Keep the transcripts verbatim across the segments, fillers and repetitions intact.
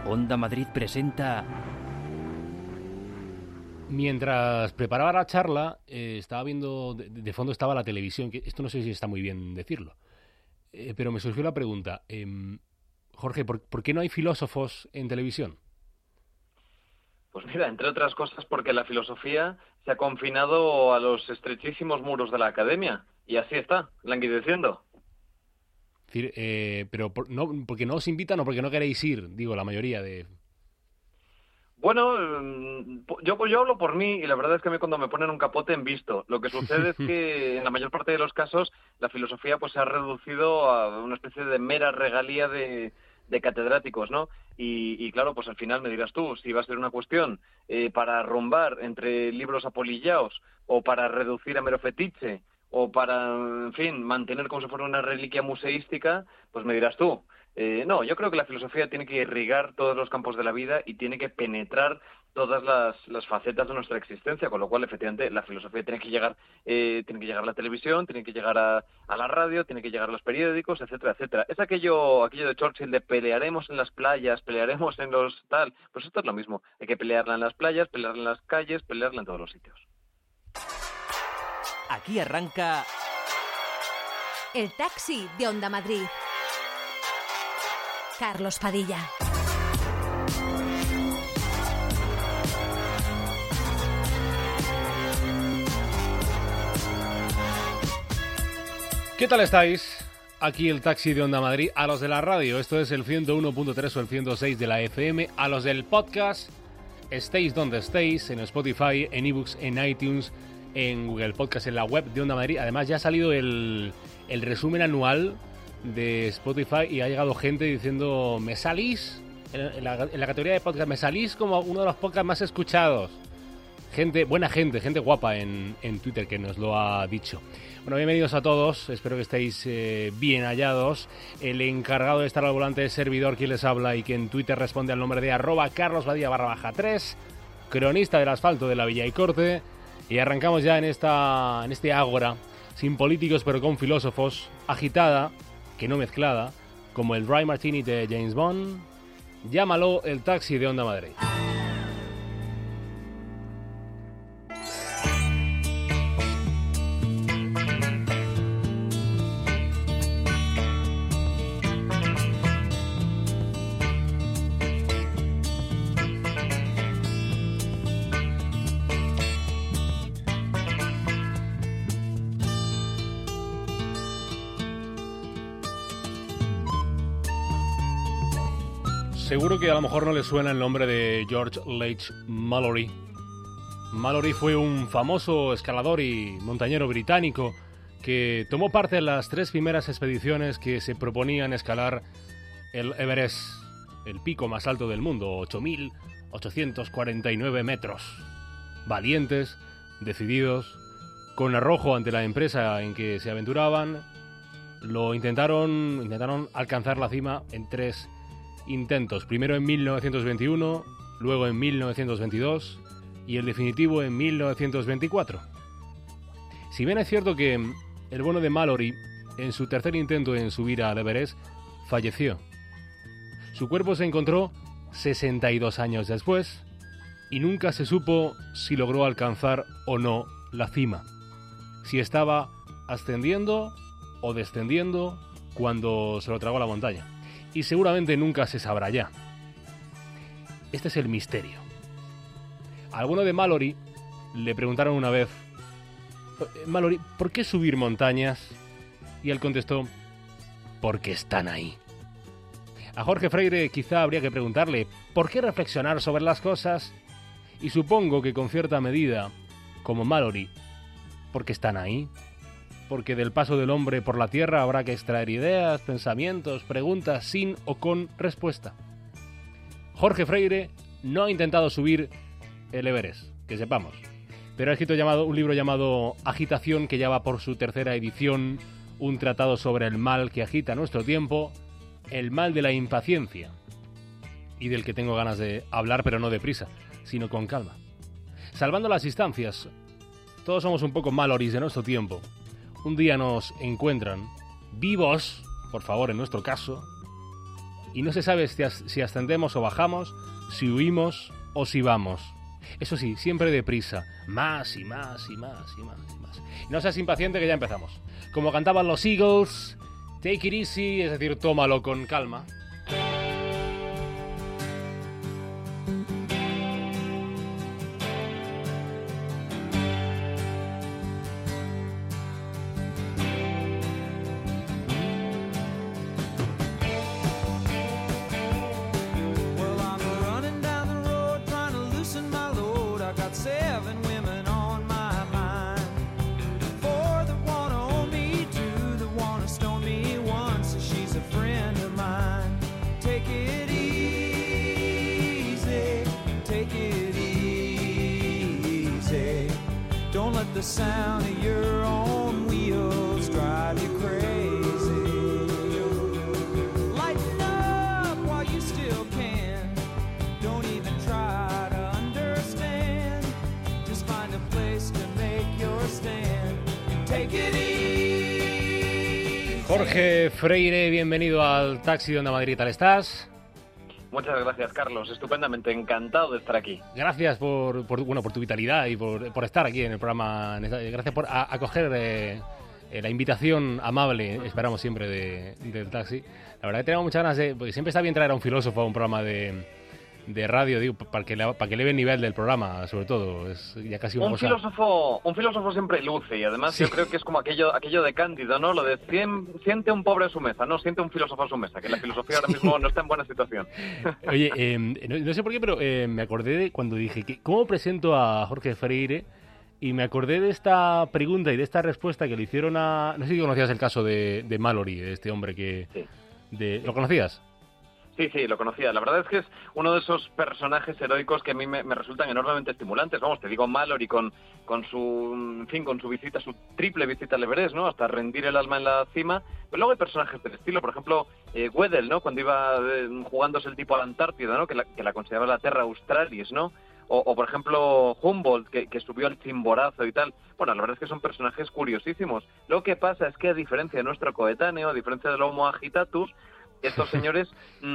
Onda Madrid presenta... Mientras preparaba la charla, eh, estaba viendo, de, de fondo estaba la televisión, que esto no sé si está muy bien decirlo, eh, pero me surgió la pregunta, eh, Jorge, ¿por, ¿por qué no hay filósofos en televisión? Pues mira, entre otras cosas porque la filosofía se ha confinado a los estrechísimos muros de la academia, y así está, languideciendo. Es decir, eh, pero por, no, porque no os invitan o porque no queréis ir, digo, la mayoría de... Bueno, yo, yo hablo por mí y la verdad es que a mí cuando me ponen un capote en visto. Lo que sucede es que en la mayor parte de los casos la filosofía pues se ha reducido a una especie de mera regalía de, de catedráticos, ¿no? Y, y claro, pues al final me dirás tú, si va a ser una cuestión eh, para rumbar entre libros apolillados o para reducir a mero fetiche o para, en fin, mantener como si fuera una reliquia museística, pues me dirás tú. Eh, no, yo creo que la filosofía tiene que irrigar todos los campos de la vida y tiene que penetrar todas las, las facetas de nuestra existencia, con lo cual, efectivamente, la filosofía tiene que llegar, eh, tiene que llegar a la televisión, tiene que llegar a, a la radio, tiene que llegar a los periódicos, etcétera, etcétera. Es aquello, aquello de Churchill de pelearemos en las playas, pelearemos en los tal. Pues esto es lo mismo. Hay que pelearla en las playas, pelearla en las calles, pelearla en todos los sitios. Aquí arranca... El taxi de Onda Madrid. Carlos Padilla. ¿Qué tal estáis? Aquí el taxi de Onda Madrid. A los de la radio, esto es el ciento uno punto tres o el ciento seis de la F M. A los del podcast, estéis donde estéis, en Spotify, en ebooks, en iTunes, en Google Podcast, en la web de Onda Madrid. Además ya ha salido el, el resumen anual de Spotify y ha llegado gente diciendo, me salís en la, en la categoría de podcast, me salís como uno de los podcasts más escuchados. Gente, buena gente, gente guapa en, en Twitter que nos lo ha dicho. Bueno, bienvenidos a todos, espero que estéis eh, bien hallados. El encargado de estar al volante es servidor, quien les habla y que en Twitter responde al nombre de arroba carlosbadía barra baja tres, cronista del asfalto de la Villa y Corte. Y arrancamos ya en esta en este ágora, sin políticos pero con filósofos, agitada, que no mezclada, como el Dry Martini de James Bond. Llámalo el taxi de Onda Madrid. Seguro que a lo mejor no le suena el nombre de George Leigh Mallory. Mallory fue un famoso escalador y montañero británico que tomó parte en las tres primeras expediciones que se proponían escalar el Everest, el pico más alto del mundo, ocho mil ochocientos cuarenta y nueve metros. Valientes, decididos, con arrojo ante la empresa en que se aventuraban, lo intentaron, intentaron alcanzar la cima en tres intentos, primero en mil novecientos veintiuno, luego en mil novecientos veintidós y el definitivo en mil novecientos veinticuatro. Si bien es cierto que el bueno de Mallory, en su tercer intento en subir al Everest, falleció. Su cuerpo se encontró sesenta y dos años después y nunca se supo si logró alcanzar o no la cima, si estaba ascendiendo o descendiendo cuando se lo tragó la montaña. Y seguramente nunca se sabrá ya. Este es el misterio. Al bueno de Mallory le preguntaron una vez, Mallory, ¿por qué subir montañas? Y él contestó, porque están ahí. A Jorge Freire quizá habría que preguntarle, ¿por qué reflexionar sobre las cosas? Y supongo que con cierta medida, como Mallory, porque están ahí. Porque del paso del hombre por la tierra habrá que extraer ideas, pensamientos, preguntas sin o con respuesta. Jorge Freire no ha intentado subir el Everest, que sepamos, pero ha escrito llamado, un libro llamado Agitación, que ya va por su tercera edición, un tratado sobre el mal que agita nuestro tiempo, el mal de la impaciencia, y del que tengo ganas de hablar, pero no deprisa, sino con calma. Salvando las distancias, todos somos un poco Mallorys de nuestro tiempo. Un día nos encuentran vivos, por favor, en nuestro caso, y no se sabe si, as- si ascendemos o bajamos, si huimos o si vamos. Eso sí, siempre deprisa, más y más y más y más y más. Y no seas impaciente que ya empezamos. Como cantaban los Eagles, take it easy, es decir, tómalo con calma. Well, I'm running down the road trying to loosen my load. I got seven women on my mind. Four that wanna own me, two that wanna stone me, one says she's a friend of mine. Take it easy, take it easy. Don't let the sound of your own wheels drive you crazy. Lighten up while you still can. Don't even try to understand. Just find a place to make your stand. Take it easy. Jorge Freire, bienvenido al Taxi de Onda Madrid, ¿qué tal estás? Muchas gracias, Carlos. Estupendamente, encantado de estar aquí. Gracias por, por, bueno, por tu vitalidad y por, por estar aquí en el programa. Gracias por a- acoger eh, eh, la invitación amable, esperamos siempre, de, del Taxi. La verdad que tenemos muchas ganas de... Porque siempre está bien traer a un filósofo a un programa de, de radio, digo, para que, le, para que eleve el nivel del programa, sobre todo. Es ya casi una Un cosa... filósofo, un filósofo siempre luce y además Sí. yo creo que es como aquello, aquello de Cándido, ¿no? Lo de "Sien- siente un pobre a su mesa, no siente un filósofo a su mesa, que la filosofía ahora mismo no está en buena situación. Oye, eh, no, no sé por qué, pero eh, me acordé de cuando dije, que, ¿cómo presento a Jorge Freire? Y me acordé de esta pregunta y de esta respuesta que le hicieron a... No sé si conocías el caso de, de Mallory, de este hombre que... Sí. De, ¿Lo conocías? Sí, sí, lo conocía. La verdad es que es uno de esos personajes heroicos que a mí me, me resultan enormemente estimulantes. Vamos, te digo, Mallory con, con su, en fin, con su visita, su triple visita al Everest, ¿no? Hasta rendir el alma en la cima. Pero luego hay personajes del estilo, por ejemplo, eh, Weddell, ¿no? Cuando iba eh, jugándose el tipo a la Antártida, ¿no? Que la, que la consideraba la Terra Australis, ¿no? O, o, por ejemplo, Humboldt, que, que subió al Chimborazo y tal. Bueno, la verdad es que son personajes curiosísimos. Lo que pasa es que, a diferencia de nuestro coetáneo, a diferencia del Homo agitatus, estos señores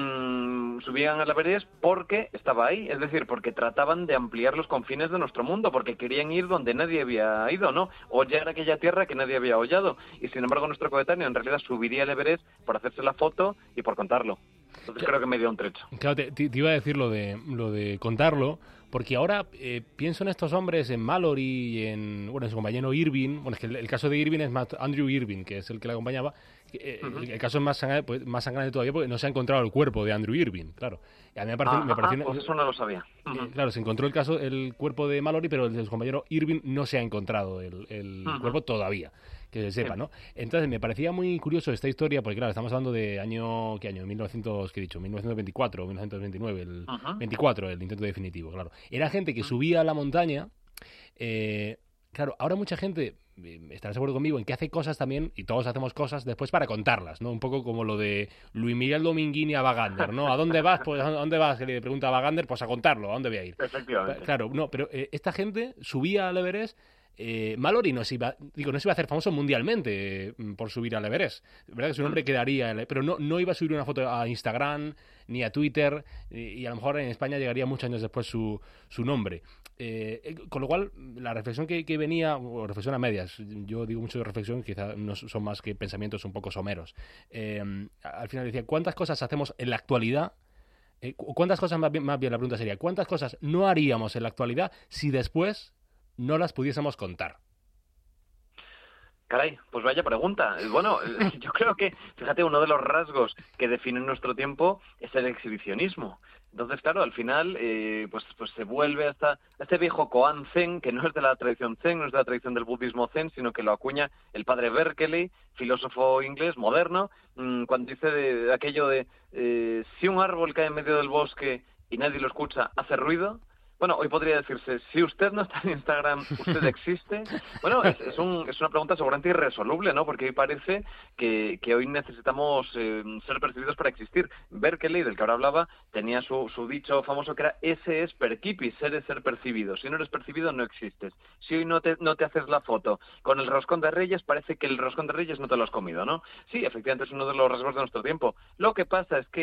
mmm, subían al Everest porque estaba ahí, es decir, porque trataban de ampliar los confines de nuestro mundo, porque querían ir donde nadie había ido, ¿no? Hollar aquella tierra que nadie había hollado. Y sin embargo, nuestro coetáneo en realidad subiría al Everest por hacerse la foto y por contarlo. Entonces creo que me dio un trecho. Claro, te, te iba a decir lo de, lo de contarlo, porque ahora eh, pienso en estos hombres, en Mallory y en, bueno, en su compañero Irving. Bueno, es que el, el caso de Irving es más Andrew Irving, que es el que la acompañaba. Eh, Uh-huh. el, el caso es más sangrante, pues, más sangrante todavía porque no se ha encontrado el cuerpo de Andrew Irving, claro. Y a mí me parece... Ah, me pareció ah, una- pues eso no lo sabía. Eh, Ujú. Claro, se encontró el caso, el cuerpo de Mallory, pero el de su compañero Irving no se ha encontrado el, el Ujú. cuerpo todavía, que se sepa, Sí. ¿no? Entonces me parecía muy curioso esta historia, porque claro, estamos hablando de año, ¿qué año? mil novecientos, ¿qué he dicho? mil novecientos veinticuatro, mil novecientos veintinueve, el Ujú. veinticuatro, el intento definitivo, claro. Era gente que subía a la montaña, eh, claro, ahora mucha gente... eh, estarás de acuerdo conmigo en que hace cosas también, y todos hacemos cosas después para contarlas, ¿no? Un poco como lo de Luis Miguel Dominguini a Bagander, ¿no? ¿A dónde vas? Pues ¿a dónde vas? Que le pregunta a Bagander, pues a contarlo, ¿a dónde voy a ir? Efectivamente. Claro, no, pero eh, esta gente subía al Everest. Eh, Mallory no se iba, digo, no se iba a hacer famoso mundialmente eh, por subir al Everest. ¿Verdad que su nombre quedaría? en la- Pero no, no iba a subir una foto a Instagram ni a Twitter, y, y a lo mejor en España llegaría muchos años después su, su nombre. Eh, eh, con lo cual, la reflexión que, que venía, o reflexión a medias, yo digo mucho de reflexión, quizá no son más que pensamientos un poco someros. Eh, al final decía, ¿cuántas cosas hacemos en la actualidad? Eh, cu- ¿Cuántas cosas, más bien, más bien la pregunta sería, ¿cuántas cosas no haríamos en la actualidad si después no las pudiésemos contar? Caray, pues vaya pregunta. Eh, Bueno, eh, yo creo que, fíjate, uno de los rasgos que definen nuestro tiempo es el exhibicionismo. Entonces, claro, al final, eh, pues, pues se vuelve hasta este viejo koan zen, que no es de la tradición zen, no es de la tradición del budismo zen, sino que lo acuña el padre Berkeley, filósofo inglés moderno, mmm, cuando dice de, de aquello de eh, si un árbol cae en medio del bosque y nadie lo escucha, ¿hace ruido? Bueno, hoy podría decirse, si usted no está en Instagram, ¿usted existe? Bueno, es, es, un, es una pregunta seguramente irresoluble, ¿no? Porque hoy parece que, que hoy necesitamos eh, ser percibidos para existir. Berkeley, del que ahora hablaba, tenía su, su dicho famoso que era ese es percipi, ser es ser percibido. Si no eres percibido, no existes. Si hoy no te, no te haces la foto con el roscón de Reyes, parece que el roscón de Reyes no te lo has comido, ¿no? Sí, efectivamente es uno de los rasgos de nuestro tiempo. Lo que pasa es que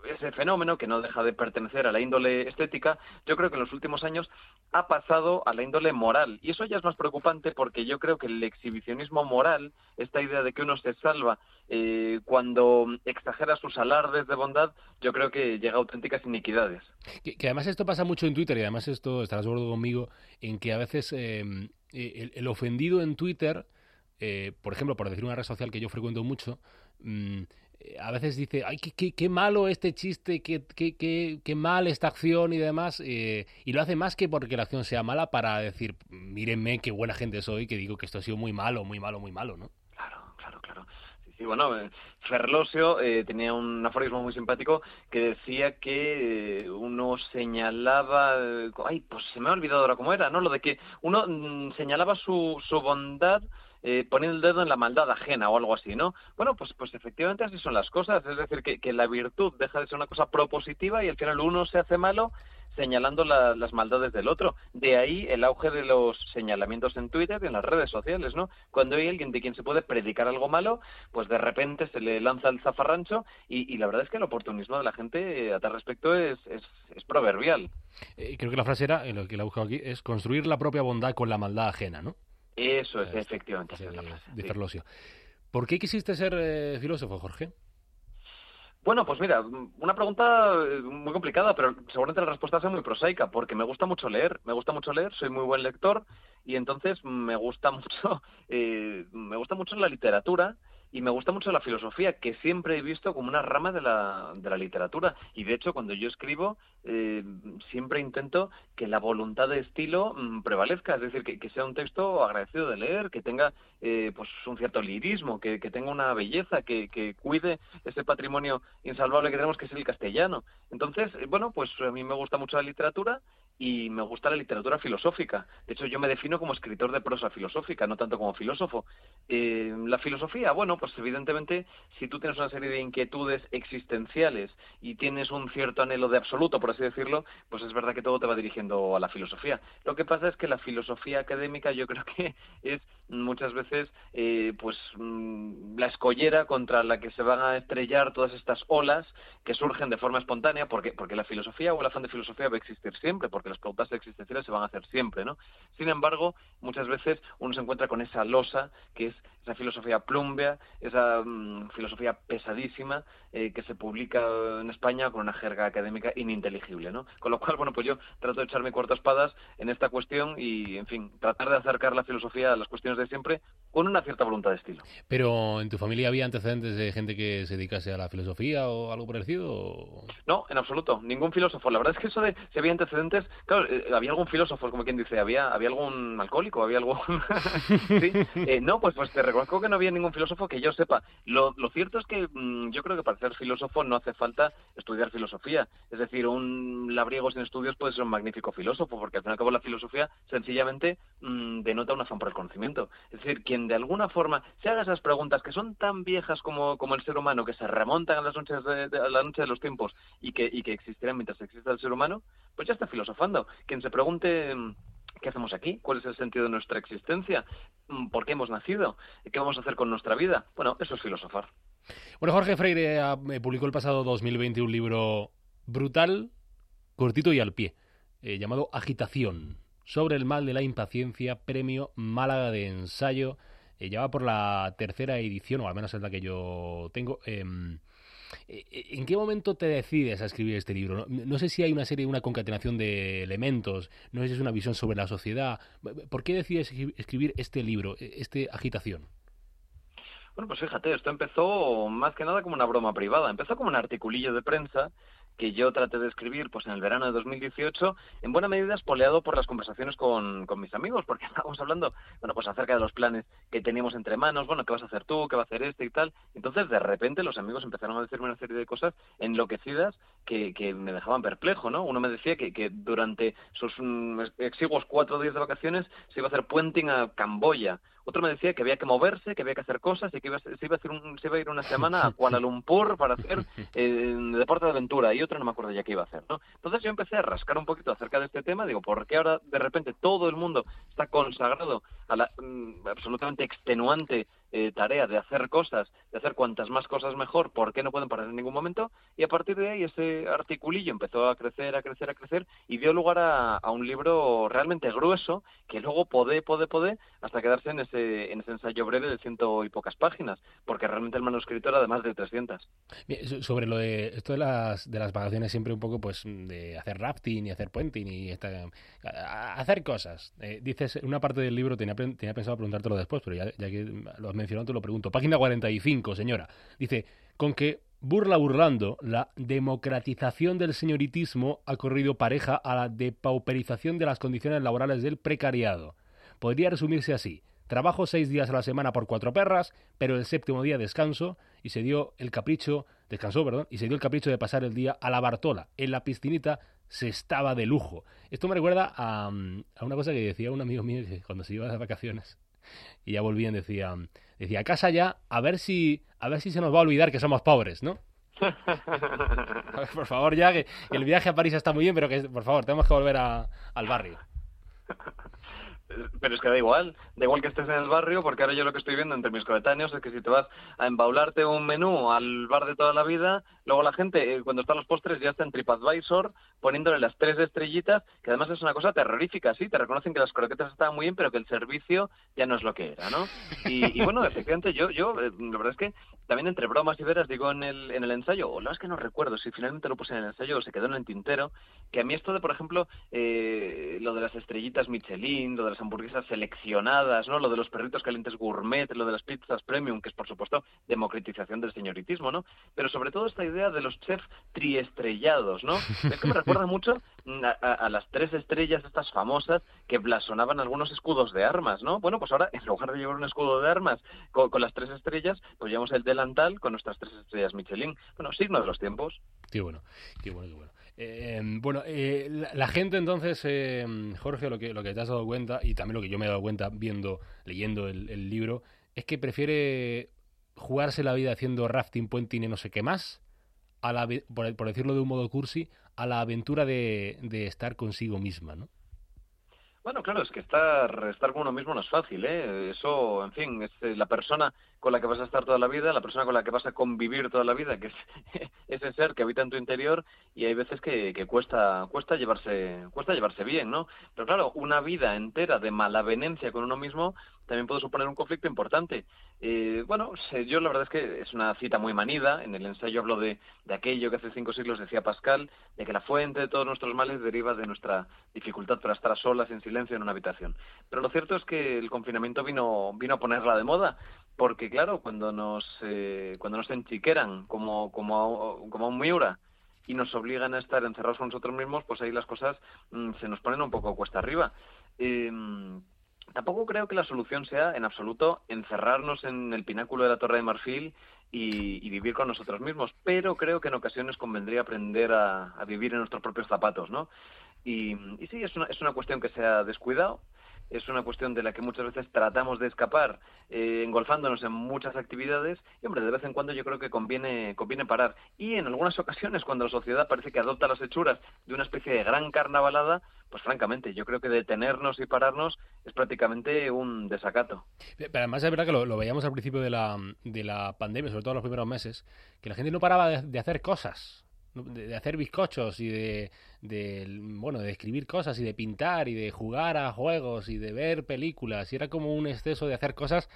ese fenómeno, que no deja de pertenecer a la índole estética, yo creo que en los últimos años ha pasado a la índole moral. Y eso ya es más preocupante porque yo creo que el exhibicionismo moral, esta idea de que uno se salva eh, cuando exagera sus alardes de bondad, yo creo que llega a auténticas iniquidades. Que, que además esto pasa mucho en Twitter, y además esto estarás de acuerdo conmigo, en que a veces eh, el, el ofendido en Twitter, eh, por ejemplo, por decir una red social que yo frecuento mucho, mmm, a veces dice, ay, qué, qué, qué malo este chiste, qué, qué, qué, qué mal esta acción y demás, eh, y lo hace más que porque la acción sea mala para decir, mírenme qué buena gente soy, que digo que esto ha sido muy malo, muy malo, muy malo, ¿no? Claro, claro, claro. Sí, sí, bueno, eh, Ferlosio eh, tenía un aforismo muy simpático que decía que eh, uno señalaba, eh, ay, pues se me ha olvidado ahora cómo era, ¿no? Lo de que uno mm, señalaba su, su bondad Eh, poniendo el dedo en la maldad ajena o algo así, ¿no? Bueno, pues pues efectivamente así son las cosas, es decir, que, que la virtud deja de ser una cosa propositiva y al final uno se hace malo señalando la, las maldades del otro. De ahí el auge de los señalamientos en Twitter y en las redes sociales, ¿no? Cuando hay alguien de quien se puede predicar algo malo, pues de repente se le lanza el zafarrancho y, y la verdad es que el oportunismo de la gente a tal respecto es, es, es proverbial. Eh, creo que la frase era, eh, lo que la he buscado aquí, es construir la propia bondad con la maldad ajena, ¿no? Eso es, Este, efectivamente, esa de, es la frase. de Sí. Ferlosio. ¿Por qué quisiste ser eh, filósofo, Jorge? Bueno, pues mira, una pregunta eh, muy complicada, pero seguramente la respuesta sea muy prosaica, porque me gusta mucho leer, me gusta mucho leer, soy muy buen lector y entonces me gusta mucho, eh, me gusta mucho la literatura y me gusta mucho la filosofía, que siempre he visto como una rama de la, de la literatura. Y de hecho, cuando yo escribo, eh, siempre intento que la voluntad de estilo mm, prevalezca, es decir, que, que sea un texto agradecido de leer, que tenga eh, pues un cierto lirismo, que, que tenga una belleza, que, que cuide ese patrimonio insalvable que tenemos, que es el castellano. Entonces, eh, bueno, pues a mí me gusta mucho la literatura y me gusta la literatura filosófica. De hecho, yo me defino como escritor de prosa filosófica, no tanto como filósofo. Eh, la filosofía, bueno, pues evidentemente, si tú tienes una serie de inquietudes existenciales y tienes un cierto anhelo de absoluto, por así decirlo, pues es verdad que todo te va dirigiendo a la filosofía. Lo que pasa es que la filosofía académica yo creo que es muchas veces eh, pues mmm, la escollera contra la que se van a estrellar todas estas olas que surgen de forma espontánea, porque porque la filosofía o el afán de filosofía va a existir siempre, porque las preguntas existenciales se van a hacer siempre, ¿no? Sin embargo, muchas veces uno se encuentra con esa losa que es esa filosofía plumbea, esa mmm, filosofía pesadísima eh, que se publica en España con una jerga académica ininteligible, ¿no? Con lo cual, bueno, pues yo trato de echar mi cuarto a espadas en esta cuestión y, en fin, tratar de acercar la filosofía a las cuestiones de siempre con una cierta voluntad de estilo. ¿Pero en tu familia había antecedentes de gente que se dedicase a la filosofía o algo parecido? O... No, en absoluto, ningún filósofo. La verdad es que eso de si había antecedentes, claro, eh, había algún filósofo, como quien dice, había había algún alcohólico, había algún... ¿Sí? Eh, no, pues pues te reconozco que no había ningún filósofo que yo sepa. Lo, lo cierto es que mmm, yo creo que para ser filósofo no hace falta estudiar filosofía. Es decir, un labriego sin estudios puede ser un magnífico filósofo, porque al fin y al cabo la filosofía sencillamente mmm, denota un afán por el conocimiento. Es decir, quien de alguna forma se haga esas preguntas que son tan viejas como, como el ser humano, que se remontan a las noches de, de, a la noche de los tiempos y que, y que existirán mientras exista el ser humano, pues ya está filosofando. Quien se pregunte ¿qué hacemos aquí? ¿Cuál es el sentido de nuestra existencia? ¿Por qué hemos nacido? ¿Qué vamos a hacer con nuestra vida? Bueno, eso es filosofar. Bueno, Jorge Freire eh, publicó el pasado dos mil veinte un libro brutal, cortito y al pie, eh, llamado Agitación, sobre el mal de la impaciencia, premio Málaga de ensayo. Eh, ya va por la tercera edición, o al menos es la que yo tengo. Eh, ¿En qué momento te decides a escribir este libro? No, no sé si hay una serie, una concatenación de elementos, no sé si es una visión sobre la sociedad. ¿Por qué decides escribir este libro, este Agitación? Bueno, pues fíjate, esto empezó más que nada como una broma privada. Empezó como un articulillo de prensa que yo traté de escribir pues en el verano de dos mil dieciocho, en buena medida espoleado por las conversaciones con, con mis amigos, porque estábamos hablando, bueno, pues acerca de los planes que teníamos entre manos, bueno, ¿qué vas a hacer tú? ¿Qué va a hacer este y tal? Entonces, de repente, los amigos empezaron a decirme una serie de cosas enloquecidas que, que me dejaban perplejo, ¿no? Uno me decía que, que durante sus um, exiguos cuatro días de vacaciones se iba a hacer puenting a Camboya. Otro me decía que había que moverse, que había que hacer cosas y que iba a, se, iba a hacer un, se iba a ir una semana a Kuala Lumpur para hacer eh, deporte de aventura, y otro no me acuerdo ya qué iba a hacer, ¿no? Entonces yo empecé a rascar un poquito acerca de este tema, digo, ¿por qué ahora de repente todo el mundo está consagrado a la mm, absolutamente extenuante eh, tarea de hacer cosas, de hacer cuantas más cosas mejor, porque no pueden parar en ningún momento, y a partir de ahí ese articulillo empezó a crecer, a crecer, a crecer, y dio lugar a, a un libro realmente grueso, que luego podé, podé, podé, hasta quedarse en ese, en ese ensayo breve de ciento y pocas páginas, porque realmente el manuscrito era de más de trescientas. Bien, so- sobre lo de esto de las de las vacaciones, siempre un poco pues de hacer rafting y hacer puenting y esta, a- a- hacer cosas. Eh, dices, una parte del libro tenía, pen- tenía pensado preguntártelo después, pero ya, ya que lo has mencionado te lo pregunto. Página cuarenta y cinco, señora. Dice, con que burla burlando, la democratización del señoritismo ha corrido pareja a la depauperización de las condiciones laborales del precariado. Podría resumirse así. Trabajo seis días a la semana por cuatro perras, pero el séptimo día descanso y se dio el capricho, descansó, perdón, y se dio el capricho de pasar el día a la Bartola. En la piscinita se estaba de lujo. Esto me recuerda a, a una cosa que decía un amigo mío que cuando se iba de vacaciones y ya volvían decía, decía, a casa ya, a ver si, a ver si se nos va a olvidar que somos pobres, ¿no? A ver, por favor, ya que, que el viaje a París está muy bien, pero que por favor tenemos que volver a, al barrio. Pero es que da igual, da igual que estés en el barrio, porque ahora yo lo que estoy viendo entre mis coetáneos es que si te vas a embaularte un menú al bar de toda la vida, luego la gente, eh, cuando están los postres, ya está en TripAdvisor poniéndole las tres estrellitas, que además es una cosa terrorífica, sí, te reconocen que las croquetas estaban muy bien, pero que el servicio ya no es lo que era, ¿no? Y, y bueno, efectivamente, yo, yo eh, la verdad es que también entre bromas y veras digo en el, en el ensayo, o no es que no recuerdo si finalmente lo puse en el ensayo o se quedó en el tintero, que a mí esto de, por ejemplo, eh, lo de las estrellitas Michelin, lo de las hamburguesas seleccionadas, ¿no? Lo de los perritos calientes gourmet, lo de las pizzas premium, que es por supuesto democratización del señoritismo, ¿no? Pero sobre todo esta idea de los chefs triestrellados, ¿no? Es que me recuerda mucho a, a, a las tres estrellas estas famosas que blasonaban algunos escudos de armas, ¿no? Bueno, pues ahora en lugar de llevar un escudo de armas con, con las tres estrellas, pues llevamos el delantal con nuestras tres estrellas Michelin. Bueno, signo de los tiempos. Qué bueno, qué bueno, qué bueno. Eh, bueno, eh, la, la gente entonces, eh, Jorge, lo que, lo que te has dado cuenta, y también lo que yo me he dado cuenta viendo, leyendo el, el libro, es que prefiere jugarse la vida haciendo rafting, puenting y no sé qué más, a la, por, por decirlo de un modo cursi, a la aventura de, de estar consigo misma, ¿no? Bueno, claro, es que estar, estar con uno mismo no es fácil, ¿eh? Eso, en fin, es eh, la persona con la que vas a estar toda la vida, la persona con la que vas a convivir toda la vida, que es ese ser que habita en tu interior, y hay veces que, que cuesta cuesta llevarse cuesta llevarse bien, ¿no? Pero claro, una vida entera de malavenencia con uno mismo también puede suponer un conflicto importante. Eh, bueno, yo la verdad es que es una cita muy manida. En el ensayo hablo de, de aquello que hace cinco siglos decía Pascal, de que la fuente de todos nuestros males deriva de nuestra dificultad para estar a solas, en silencio, en una habitación. Pero lo cierto es que el confinamiento vino, vino a ponerla de moda, porque claro, cuando nos, eh, cuando nos enchiqueran como, como, a, como a un Miura y nos obligan a estar encerrados con nosotros mismos, pues ahí las cosas mmm, se nos ponen un poco cuesta arriba. Eh, Tampoco creo que la solución sea, en absoluto, encerrarnos en el pináculo de la Torre de Marfil y, y vivir con nosotros mismos, pero creo que en ocasiones convendría aprender a, a vivir en nuestros propios zapatos, ¿no? Y, y sí, es una, es una cuestión que se ha descuidado, es una cuestión de la que muchas veces tratamos de escapar, eh, engolfándonos en muchas actividades, y hombre, de vez en cuando yo creo que conviene, conviene parar. Y en algunas ocasiones, cuando la sociedad parece que adopta las hechuras de una especie de gran carnavalada, pues francamente, yo creo que detenernos y pararnos es prácticamente un desacato. Pero además es verdad que lo, lo veíamos al principio de la, de la pandemia, sobre todo en los primeros meses, que la gente no paraba de, de hacer cosas. De, de hacer bizcochos y de, de bueno de escribir cosas y de pintar y de jugar a juegos y de ver películas, y era como un exceso de hacer cosas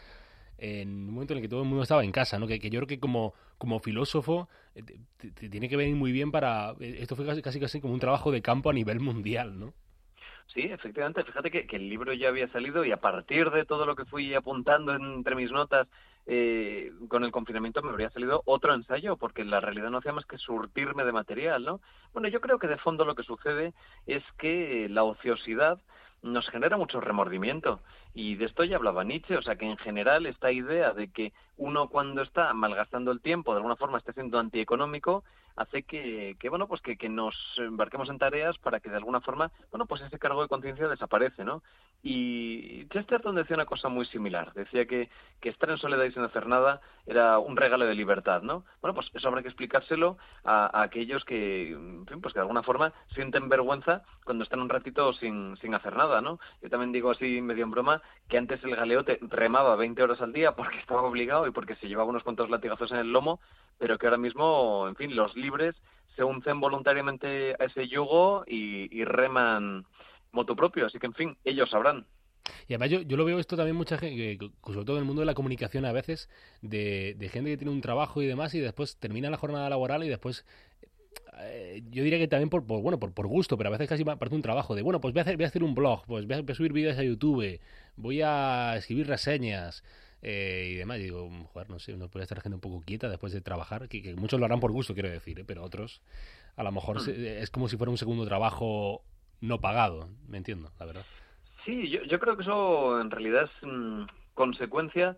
en un momento en el que todo el mundo estaba en casa, ¿no? Que, que yo creo que como, como filósofo eh, te, te tiene que venir muy bien para... Esto fue casi, casi casi como un trabajo de campo a nivel mundial, ¿no? Sí, efectivamente, fíjate que, que el libro ya había salido, y a partir de todo lo que fui apuntando entre mis notas, eh, con el confinamiento me habría salido otro ensayo, porque la realidad no hacía más que surtirme de material, ¿no? Bueno, yo creo que de fondo lo que sucede es que la ociosidad nos genera mucho remordimiento, y de esto ya hablaba Nietzsche, o sea que en general esta idea de que uno cuando está malgastando el tiempo de alguna forma está siendo antieconómico, hace que, que bueno, pues que, que nos embarquemos en tareas para que de alguna forma, bueno, pues ese cargo de conciencia desaparece, ¿no? Y Chesterton decía una cosa muy similar, decía que, que estar en soledad y sin hacer nada era un regalo de libertad, ¿no? Bueno, pues eso habrá que explicárselo a, a aquellos que, en fin, pues que de alguna forma sienten vergüenza cuando están un ratito sin, sin hacer nada, ¿no? Yo también digo así medio en broma que antes el galeote remaba veinte horas al día porque estaba obligado y porque se llevaba unos cuantos latigazos en el lomo, pero que ahora mismo, en fin, los libres se uncen voluntariamente a ese yugo y, y reman motu propio, así que en fin, ellos sabrán. Y además yo, yo lo veo esto también mucha gente, sobre todo en el mundo de la comunicación a veces, de, de gente que tiene un trabajo y demás y después termina la jornada laboral y después, eh, yo diría que también por, por bueno por, por gusto, pero a veces casi parece un trabajo de, bueno, pues voy a hacer, voy a hacer un blog, pues voy a, voy a subir vídeos a YouTube, voy a escribir reseñas, eh, y demás. Y digo, joder, no sé, no puede estar la gente un poco quieta después de trabajar, que, que muchos lo harán por gusto, quiero decir, ¿eh? Pero otros a lo mejor Hmm. se, es como si fuera un segundo trabajo no pagado, me entiendo, la verdad. Sí, yo, yo creo que eso en realidad es mm, consecuencia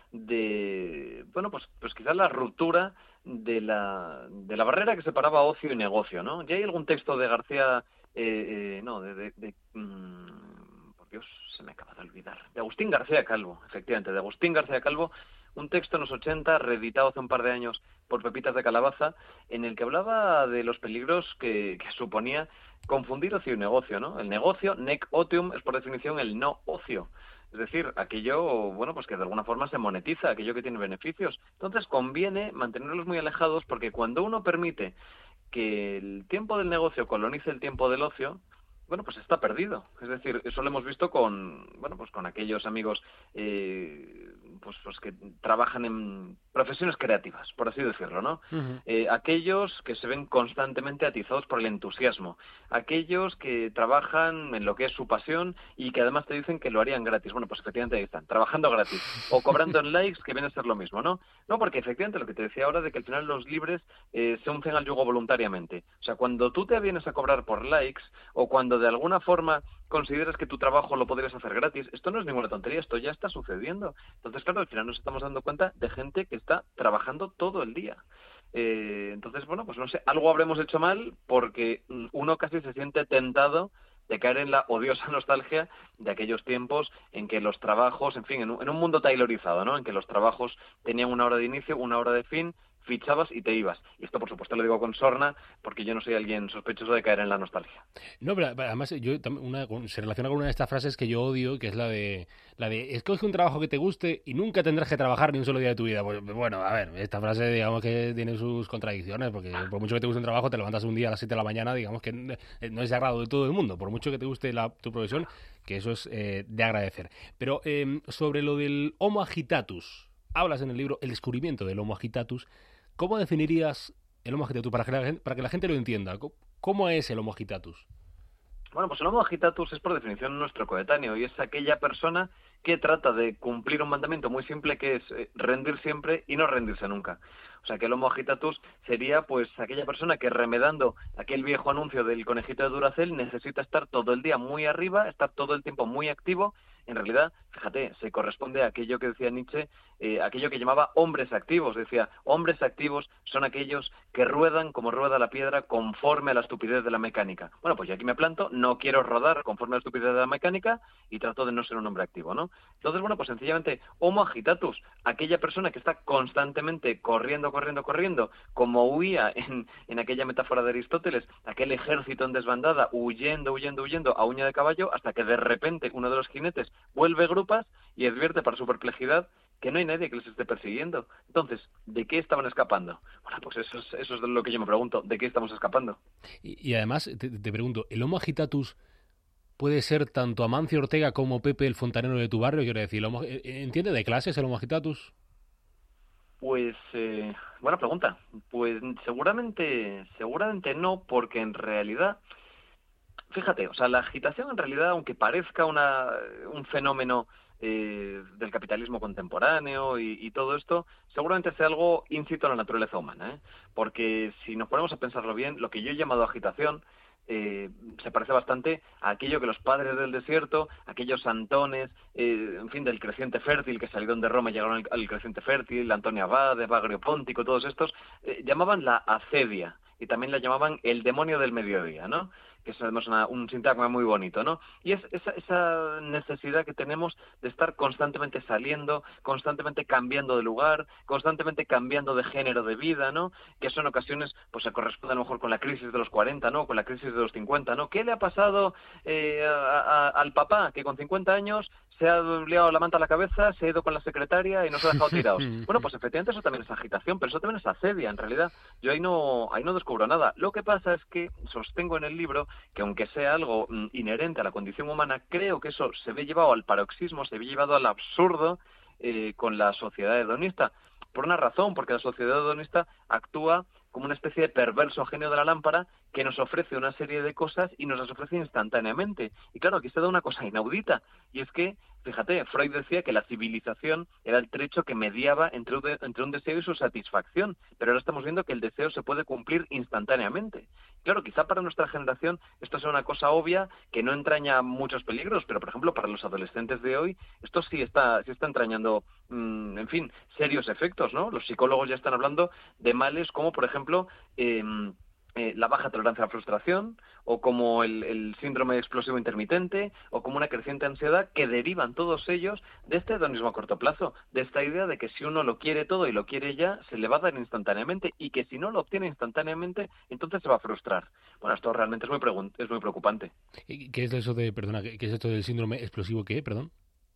de, bueno, pues, pues quizás la ruptura de la, de la barrera que separaba ocio y negocio, ¿no? Ya hay algún texto de García, eh, eh, no, de, de, de mm, por Dios, se me acaba de olvidar, de Agustín García Calvo, efectivamente, de Agustín García Calvo, un texto en los ochenta, reeditado hace un par de años por Pepitas de Calabaza, en el que hablaba de los peligros que, que suponía confundir ocio y negocio, ¿no? El negocio, nec otium, es por definición el no ocio. Es decir, aquello, bueno, pues que de alguna forma se monetiza, aquello que tiene beneficios. Entonces conviene mantenerlos muy alejados porque cuando uno permite que el tiempo del negocio colonice el tiempo del ocio, bueno, pues está perdido. Es decir, eso lo hemos visto con, bueno, pues con aquellos amigos, eh, pues, pues que trabajan en profesiones creativas, por así decirlo, ¿no? Uh-huh. Eh, aquellos que se ven constantemente atizados por el entusiasmo, aquellos que trabajan en lo que es su pasión y que además te dicen que lo harían gratis. Bueno, pues efectivamente ahí están, trabajando gratis o cobrando en likes, que viene a ser lo mismo, ¿no? No, porque efectivamente lo que te decía ahora de que al final los libres eh, se uncen al yugo voluntariamente. O sea, cuando tú te vienes a cobrar por likes o cuando de alguna forma consideras que tu trabajo lo podrías hacer gratis, esto no es ninguna tontería, esto ya está sucediendo. Entonces, claro, al final nos estamos dando cuenta de gente que está trabajando todo el día. Eh, entonces, bueno, pues no sé, algo habremos hecho mal porque uno casi se siente tentado de caer en la odiosa nostalgia de aquellos tiempos en que los trabajos, en fin, en un, en un mundo taylorizado, ¿no? En que los trabajos tenían una hora de inicio, una hora de fin, fichabas y te ibas. Y esto, por supuesto, lo digo con sorna, porque yo no soy alguien sospechoso de caer en la nostalgia. No, pero además yo una, se relaciona con una de estas frases que yo odio, que es la de la de escoge un trabajo que te guste y nunca tendrás que trabajar ni un solo día de tu vida. Pues, bueno, a ver, esta frase digamos que tiene sus contradicciones, porque por mucho que te guste un trabajo, te levantas un día a las siete de la mañana, digamos que no es de agrado de todo el mundo, por mucho que te guste la, tu profesión, que eso es eh, de agradecer. Pero eh, sobre lo del Homo agitatus, hablas en el libro El descubrimiento del Homo agitatus. ¿Cómo definirías el Homo agitatus para que la gente, para que la gente lo entienda? ¿Cómo es el Homo agitatus? Bueno, pues el Homo agitatus es por definición nuestro coetáneo y es aquella persona que trata de cumplir un mandamiento muy simple que es eh, rendir siempre y no rendirse nunca. O sea, que el Homo agitatus sería pues aquella persona que remedando aquel viejo anuncio del conejito de Duracell necesita estar todo el día muy arriba, estar todo el tiempo muy activo. En realidad, fíjate, se corresponde a aquello que decía Nietzsche, eh, aquello que llamaba hombres activos. Decía, hombres activos son aquellos que ruedan como rueda la piedra conforme a la estupidez de la mecánica. Bueno, pues yo aquí me planto, no quiero rodar conforme a la estupidez de la mecánica y trato de no ser un hombre activo, ¿no? Entonces, bueno, pues sencillamente, Homo agitatus, aquella persona que está constantemente corriendo, corriendo, corriendo, como huía en, en aquella metáfora de Aristóteles, aquel ejército en desbandada, huyendo, huyendo, huyendo a uña de caballo, hasta que de repente uno de los jinetes vuelve grupas y advierte para su perplejidad que no hay nadie que les esté persiguiendo. Entonces, ¿de qué estaban escapando? Bueno, pues eso es, eso es lo que yo me pregunto, ¿de qué estamos escapando? Y, y además, te, te pregunto, ¿el Homo agitatus puede ser tanto Amancio Ortega como Pepe el fontanero de tu barrio? Quiero decir, ¿homo, ¿entiende de clases el Homo agitatus? Pues, eh, buena pregunta. Pues seguramente, seguramente no, porque en realidad, fíjate, o sea, la agitación en realidad, aunque parezca una, un fenómeno eh, del capitalismo contemporáneo y, y todo esto, seguramente sea algo íncito a la naturaleza humana, ¿eh? Porque si nos ponemos a pensarlo bien, lo que yo he llamado agitación Eh, se parece bastante a aquello que los padres del desierto, aquellos Antones, eh, en fin, del creciente fértil, que salieron de Roma y llegaron al, al creciente fértil, Antonio Abad, Evagrio Póntico, todos estos, eh, llamaban la acedia. y también la llamaban el demonio del mediodía, ¿no? Que es además una, un sintagma muy bonito, ¿no? Y es esa, esa necesidad que tenemos de estar constantemente saliendo, constantemente cambiando de lugar, constantemente cambiando de género de vida, ¿no? Que eso en ocasiones pues se corresponde a lo mejor con la crisis de los cuarenta, ¿no? Con la crisis de los cincuenta, ¿no? ¿Qué le ha pasado eh, a, a, al papá que con cincuenta años se ha liado la manta a la cabeza, se ha ido con la secretaria y nos ha dejado tirados? Bueno, pues efectivamente eso también es agitación, pero eso también es asedia, en realidad. Yo ahí no, ahí no descubro nada. Lo que pasa es que sostengo en el libro que aunque sea algo mm, inherente a la condición humana, creo que eso se ve llevado al paroxismo, se ve llevado al absurdo eh, con la sociedad hedonista. Por una razón, porque la sociedad hedonista actúa como una especie de perverso genio de la lámpara que nos ofrece una serie de cosas y nos las ofrece instantáneamente. Y claro, aquí se da una cosa inaudita, y es que, fíjate, Freud decía que la civilización era el trecho que mediaba entre un, de, entre un deseo y su satisfacción, pero ahora estamos viendo que el deseo se puede cumplir instantáneamente. Claro, quizá para nuestra generación esto sea una cosa obvia que no entraña muchos peligros, pero por ejemplo para los adolescentes de hoy esto sí está, sí está entrañando, mmm, en fin, serios efectos, ¿no? Los psicólogos ya están hablando de males como, por ejemplo, eh, Eh, la baja tolerancia a la frustración, o como el, el síndrome explosivo intermitente, o como una creciente ansiedad, que derivan todos ellos de este hedonismo a corto plazo, de esta idea de que si uno lo quiere todo y lo quiere ya, se le va a dar instantáneamente, y que si no lo obtiene instantáneamente, entonces se va a frustrar. Bueno, esto realmente es muy, pregun- es muy preocupante. ¿Qué es eso de, perdona, qué es esto del síndrome explosivo qué, perdón?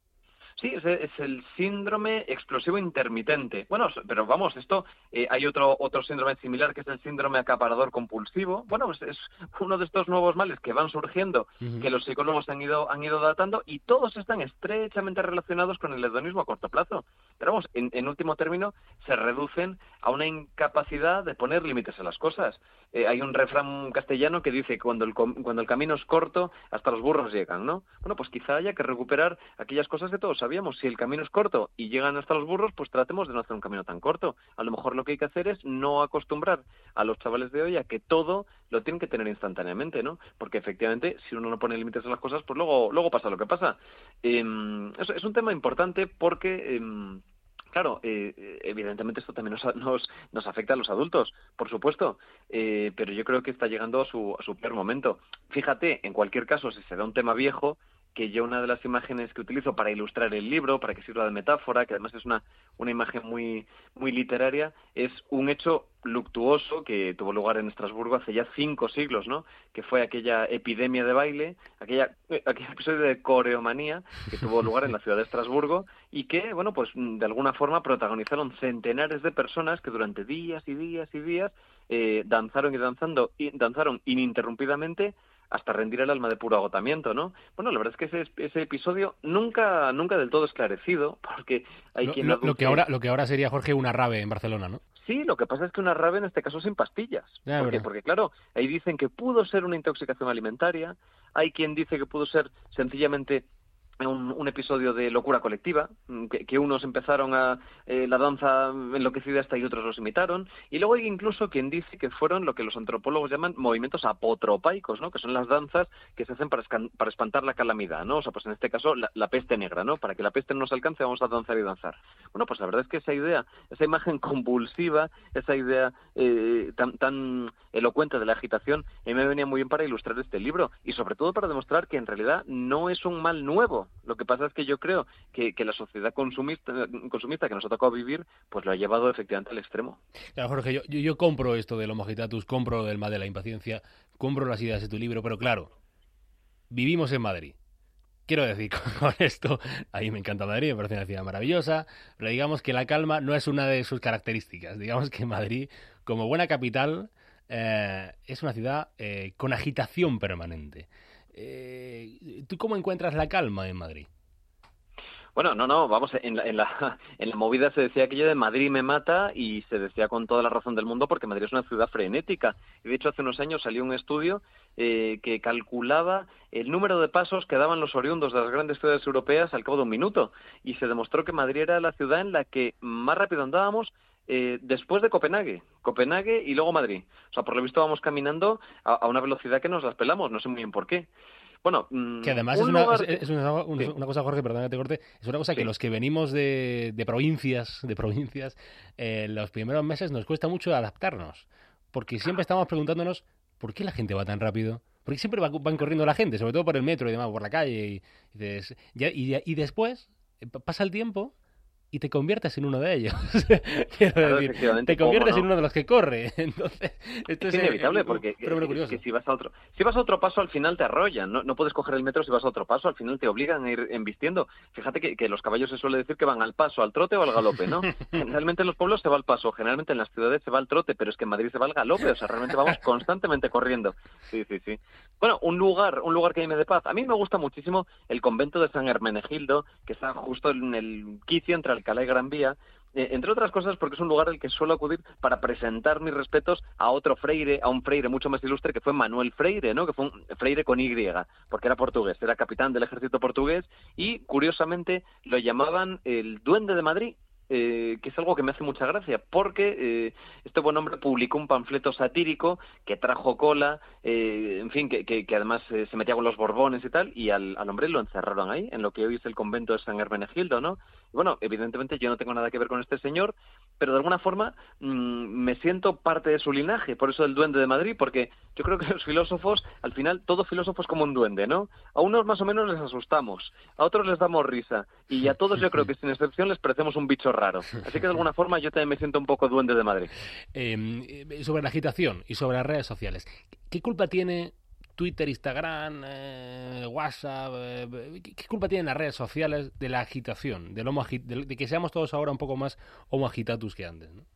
Sí, es, es el síndrome explosivo intermitente. Bueno, pero vamos, esto eh, hay otro otro síndrome similar que es el síndrome acaparador compulsivo. Bueno, pues es uno de estos nuevos males que van surgiendo, uh-huh. que los psicólogos han ido han ido datando, y todos están estrechamente relacionados con el hedonismo a corto plazo. Pero vamos, en, en último término, se reducen a una incapacidad de poner límites a las cosas. Eh, hay un refrán castellano que dice que cuando el, cuando el camino es corto, hasta los burros llegan, ¿no? Bueno, pues quizá haya que recuperar aquellas cosas que todos sabíamos. Si el camino es corto y llegan hasta los burros, pues tratemos de no hacer un camino tan corto. A lo mejor lo que hay que hacer es no acostumbrar a los chavales de hoy a que todo lo tienen que tener instantáneamente, ¿no? Porque efectivamente, si uno no pone límites a las cosas, pues luego luego pasa lo que pasa. Eh, es, es un tema importante porque... Eh, Claro, eh, evidentemente esto también nos, nos, nos afecta a los adultos, por supuesto, eh, pero yo creo que está llegando a su, a su peor momento. Fíjate, en cualquier caso, si se da un tema viejo, que yo una de las imágenes que utilizo para ilustrar el libro, para que sirva de metáfora, que además es una, una imagen muy, muy literaria, es un hecho luctuoso que tuvo lugar en Estrasburgo hace ya cinco siglos, ¿no? Que fue aquella epidemia de baile, aquella, aquel episodio de coreomanía que tuvo lugar en la ciudad de Estrasburgo y que, bueno, pues de alguna forma protagonizaron centenares de personas que durante días y días y días eh, danzaron y danzando y danzaron ininterrumpidamente hasta rendir el alma de puro agotamiento, ¿no? Bueno, la verdad es que ese, ese episodio nunca nunca del todo esclarecido, porque hay lo, quien lo, aduce... lo que ahora lo que ahora sería, Jorge, una rave en Barcelona, ¿no? Sí, lo que pasa es que una rave en este caso sin pastillas. Ya, ¿Por qué? Porque claro, ahí dicen que pudo ser una intoxicación alimentaria, hay quien dice que pudo ser sencillamente Un, un episodio de locura colectiva, que, que unos empezaron a eh, la danza enloquecida hasta y otros los imitaron, y luego hay incluso quien dice que fueron lo que los antropólogos llaman movimientos apotropaicos, ¿no? Que son las danzas que se hacen para, escan, para espantar la calamidad, ¿no? O sea, pues en este caso la, la peste negra, ¿no? Para que la peste no nos alcance vamos a danzar y danzar. Bueno, pues la verdad es que esa idea, esa imagen convulsiva, esa idea eh, tan, tan elocuente de la agitación, a mí me venía muy bien para ilustrar este libro, y sobre todo para demostrar que en realidad no es un mal nuevo. Lo que pasa es que yo creo que, que la sociedad consumista, consumista que nos ha tocado vivir, pues lo ha llevado efectivamente al extremo. Claro, Jorge, yo, yo, yo compro esto del Homo agitatus, compro del mal de la impaciencia, compro las ideas de tu libro, pero claro, vivimos en Madrid. Quiero decir con, con esto, a mí me encanta Madrid, me parece una ciudad maravillosa, pero digamos que la calma no es una de sus características. Digamos que Madrid, como buena capital, eh, es una ciudad eh, con agitación permanente. Eh, ¿Tú cómo encuentras la calma en Madrid? Bueno, no, no, vamos, en la, en la, en la movida se decía aquello de Madrid me mata, y se decía con toda la razón del mundo porque Madrid es una ciudad frenética. Y de hecho hace unos años salió un estudio eh, que calculaba el número de pasos que daban los oriundos de las grandes ciudades europeas al cabo de un minuto, y se demostró que Madrid era la ciudad en la que más rápido andábamos Eh, después de Copenhague, Copenhague y luego Madrid. O sea, por lo visto vamos caminando a, a una velocidad que nos las pelamos, no sé muy bien por qué. Bueno, mmm, que además es una, lugar... es, es una, una, sí. una cosa, Jorge, perdona que te corte, es una cosa sí. que los que venimos de, de provincias, de provincias, eh, los primeros meses nos cuesta mucho adaptarnos. porque siempre estamos preguntándonos ¿por qué la gente va tan rápido? Porque siempre va, van corriendo la gente, sobre todo por el metro y demás, por la calle. Y, y, des, ya, y, y después pasa el tiempo y te conviertes en uno de ellos. Quiero Claro, decir, efectivamente, te conviertes ¿cómo no? en uno de los que corre. Entonces, esto Es es, inevitable eh, porque un fenómeno es curioso. que si vas a otro si vas a otro paso al final te arrollan, no, no puedes coger el metro si vas a otro paso, al final te obligan a ir embistiendo. Fíjate que, que los caballos se suele decir que van al paso, al trote o al galope, ¿no? Generalmente en los pueblos se va al paso, generalmente en las ciudades se va al trote, pero es que en Madrid se va al galope, o sea, realmente vamos constantemente corriendo. Sí, sí, sí. Bueno, un lugar, un lugar que a mí me dé paz. A mí me gusta muchísimo el convento de San Hermenegildo, que está justo en el quicio entre Alcalá y Gran Vía. Eh, entre otras cosas porque es un lugar al que suelo acudir para presentar mis respetos a otro freire, a un freire mucho más ilustre que fue Manuel Freire, ¿no? Que fue un freire con Y, porque era portugués, era capitán del ejército portugués y, curiosamente, lo llamaban el Duende de Madrid. Eh, que es algo que me hace mucha gracia, porque eh, este buen hombre publicó un panfleto satírico que trajo cola, eh, en fin, que, que, que además eh, se metía con los Borbones y tal, y al, al hombre lo encerraron ahí, en lo que hoy es el convento de San Hermenegildo, ¿no? Y bueno, evidentemente yo no tengo nada que ver con este señor, pero de alguna forma mmm, me siento parte de su linaje, por eso el Duende de Madrid, porque yo creo que los filósofos, al final, todo filósofo es como un duende, ¿no? A unos más o menos les asustamos, a otros les damos risa, y a todos yo creo que sin excepción les parecemos un bicho raro. Así que de alguna forma yo también me siento un poco Duende de Madrid. Eh, sobre la agitación y sobre las redes sociales, ¿qué culpa tiene Twitter, Instagram, eh, WhatsApp? Eh, ¿qué, ¿Qué culpa tienen las redes sociales de la agitación, del homo agi- de, de que seamos todos ahora un poco más homo agitatus que antes, ¿no?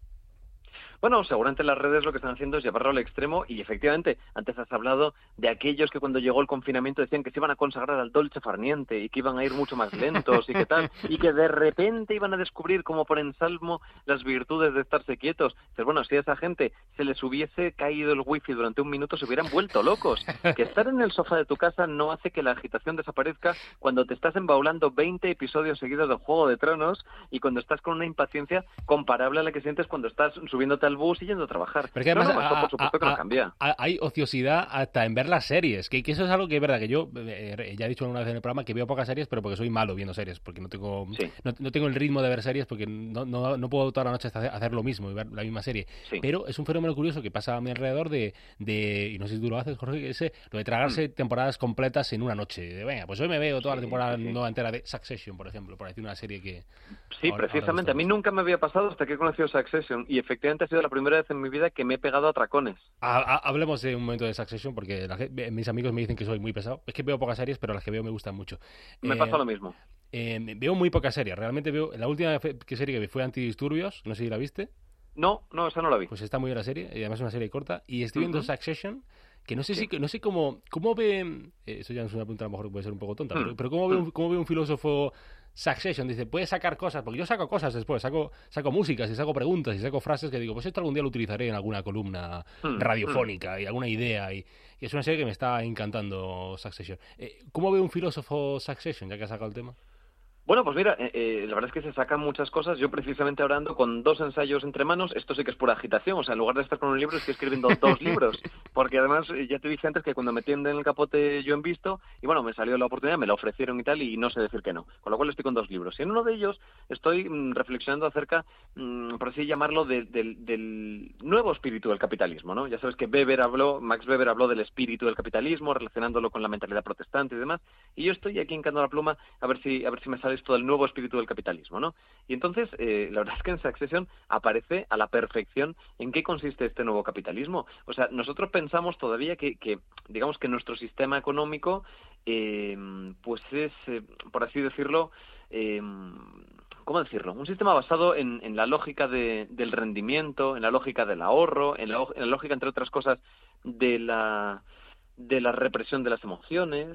Bueno, seguramente las redes lo que están haciendo es llevarlo al extremo y efectivamente, antes has hablado de aquellos que cuando llegó el confinamiento decían que se iban a consagrar al dolce farniente y que iban a ir mucho más lentos y que tal, y que de repente iban a descubrir como por ensalmo las virtudes de estarse quietos. Pero bueno, si a esa gente se les hubiese caído el wifi durante un minuto se hubieran vuelto locos. Que estar en el sofá de tu casa no hace que la agitación desaparezca cuando te estás embaulando veinte episodios seguidos de Juego de Tronos y cuando estás con una impaciencia comparable a la que sientes cuando estás subiéndote al bus y yendo a trabajar. Pero que además, no, no, esto a, por supuesto a, que no a, cambia. A, hay ociosidad hasta en ver las series, que, que eso es algo que es verdad, que yo eh, ya he dicho una vez en el programa que veo pocas series, pero porque soy malo viendo series, porque no tengo Sí. no, no tengo el ritmo de ver series, porque no, no, no puedo toda la noche hacer, hacer lo mismo y ver la misma serie. Sí. Pero es un fenómeno curioso que pasa a mi alrededor de, de y no sé si tú lo haces, Jorge, que ese, lo de tragarse mm. temporadas completas en una noche. De, venga, pues hoy me veo toda sí, la temporada sí, sí. nueva entera de Succession, por ejemplo, por decir una serie que... Sí, ahora, precisamente. ahora a mí nunca me había pasado hasta que he conocido Succession y efectivamente ha sido la primera vez en mi vida que me he pegado a tracones. Ha, ha, hablemos de un momento de Succession porque la, mis amigos me dicen que soy muy pesado. Es que veo pocas series, pero las que veo me gustan mucho. Me eh, pasa lo mismo. Eh, veo muy pocas series. Realmente veo... La última que serie que vi fue Antidisturbios. No sé si la viste. No, no, esa no la vi. Pues está muy bien la serie. Y además es una serie corta. Y estoy viendo uh-huh. Succession... Que no sé sí. si no sé cómo cómo ve eh, eso ya es una pregunta a lo mejor que puede ser un poco tonta, mm. pero, pero cómo ve un, cómo ve un filósofo Succession. Dice, puede sacar cosas, porque yo saco cosas después, saco saco músicas y saco preguntas y saco frases que digo, pues esto algún día lo utilizaré en alguna columna mm. radiofónica y alguna idea y, y es una serie que me está encantando Succession. Eh, ¿Cómo ve un filósofo Succession, ya que ha sacado el tema? Bueno, pues mira, eh, eh, la verdad es que se sacan muchas cosas. Yo precisamente ahora ando con dos ensayos entre manos. Esto sí que es pura agitación. O sea, en lugar de estar con un libro, estoy escribiendo dos libros. Porque además, eh, ya te dije antes que cuando me tienden el capote yo en visto, y bueno, me salió la oportunidad, me la ofrecieron y tal, y no sé decir que no. Con lo cual estoy con dos libros. Y en uno de ellos estoy mmm, reflexionando acerca, mmm, por así llamarlo, de, de, del nuevo espíritu del capitalismo, ¿no? Ya sabes que Weber habló, Max Weber habló del espíritu del capitalismo, relacionándolo con la mentalidad protestante y demás. Y yo estoy aquí hincando la pluma a ver si, a ver si me sale esto del nuevo espíritu del capitalismo, ¿no? Y entonces, eh, la verdad es que en Succession aparece a la perfección en qué consiste este nuevo capitalismo. O sea, nosotros pensamos todavía que, que digamos que nuestro sistema económico, eh, pues es, eh, por así decirlo, eh, ¿cómo decirlo? Un sistema basado en, en la lógica de, del rendimiento, en la lógica del ahorro, en la, en la lógica, entre otras cosas, de la, de la represión de las emociones,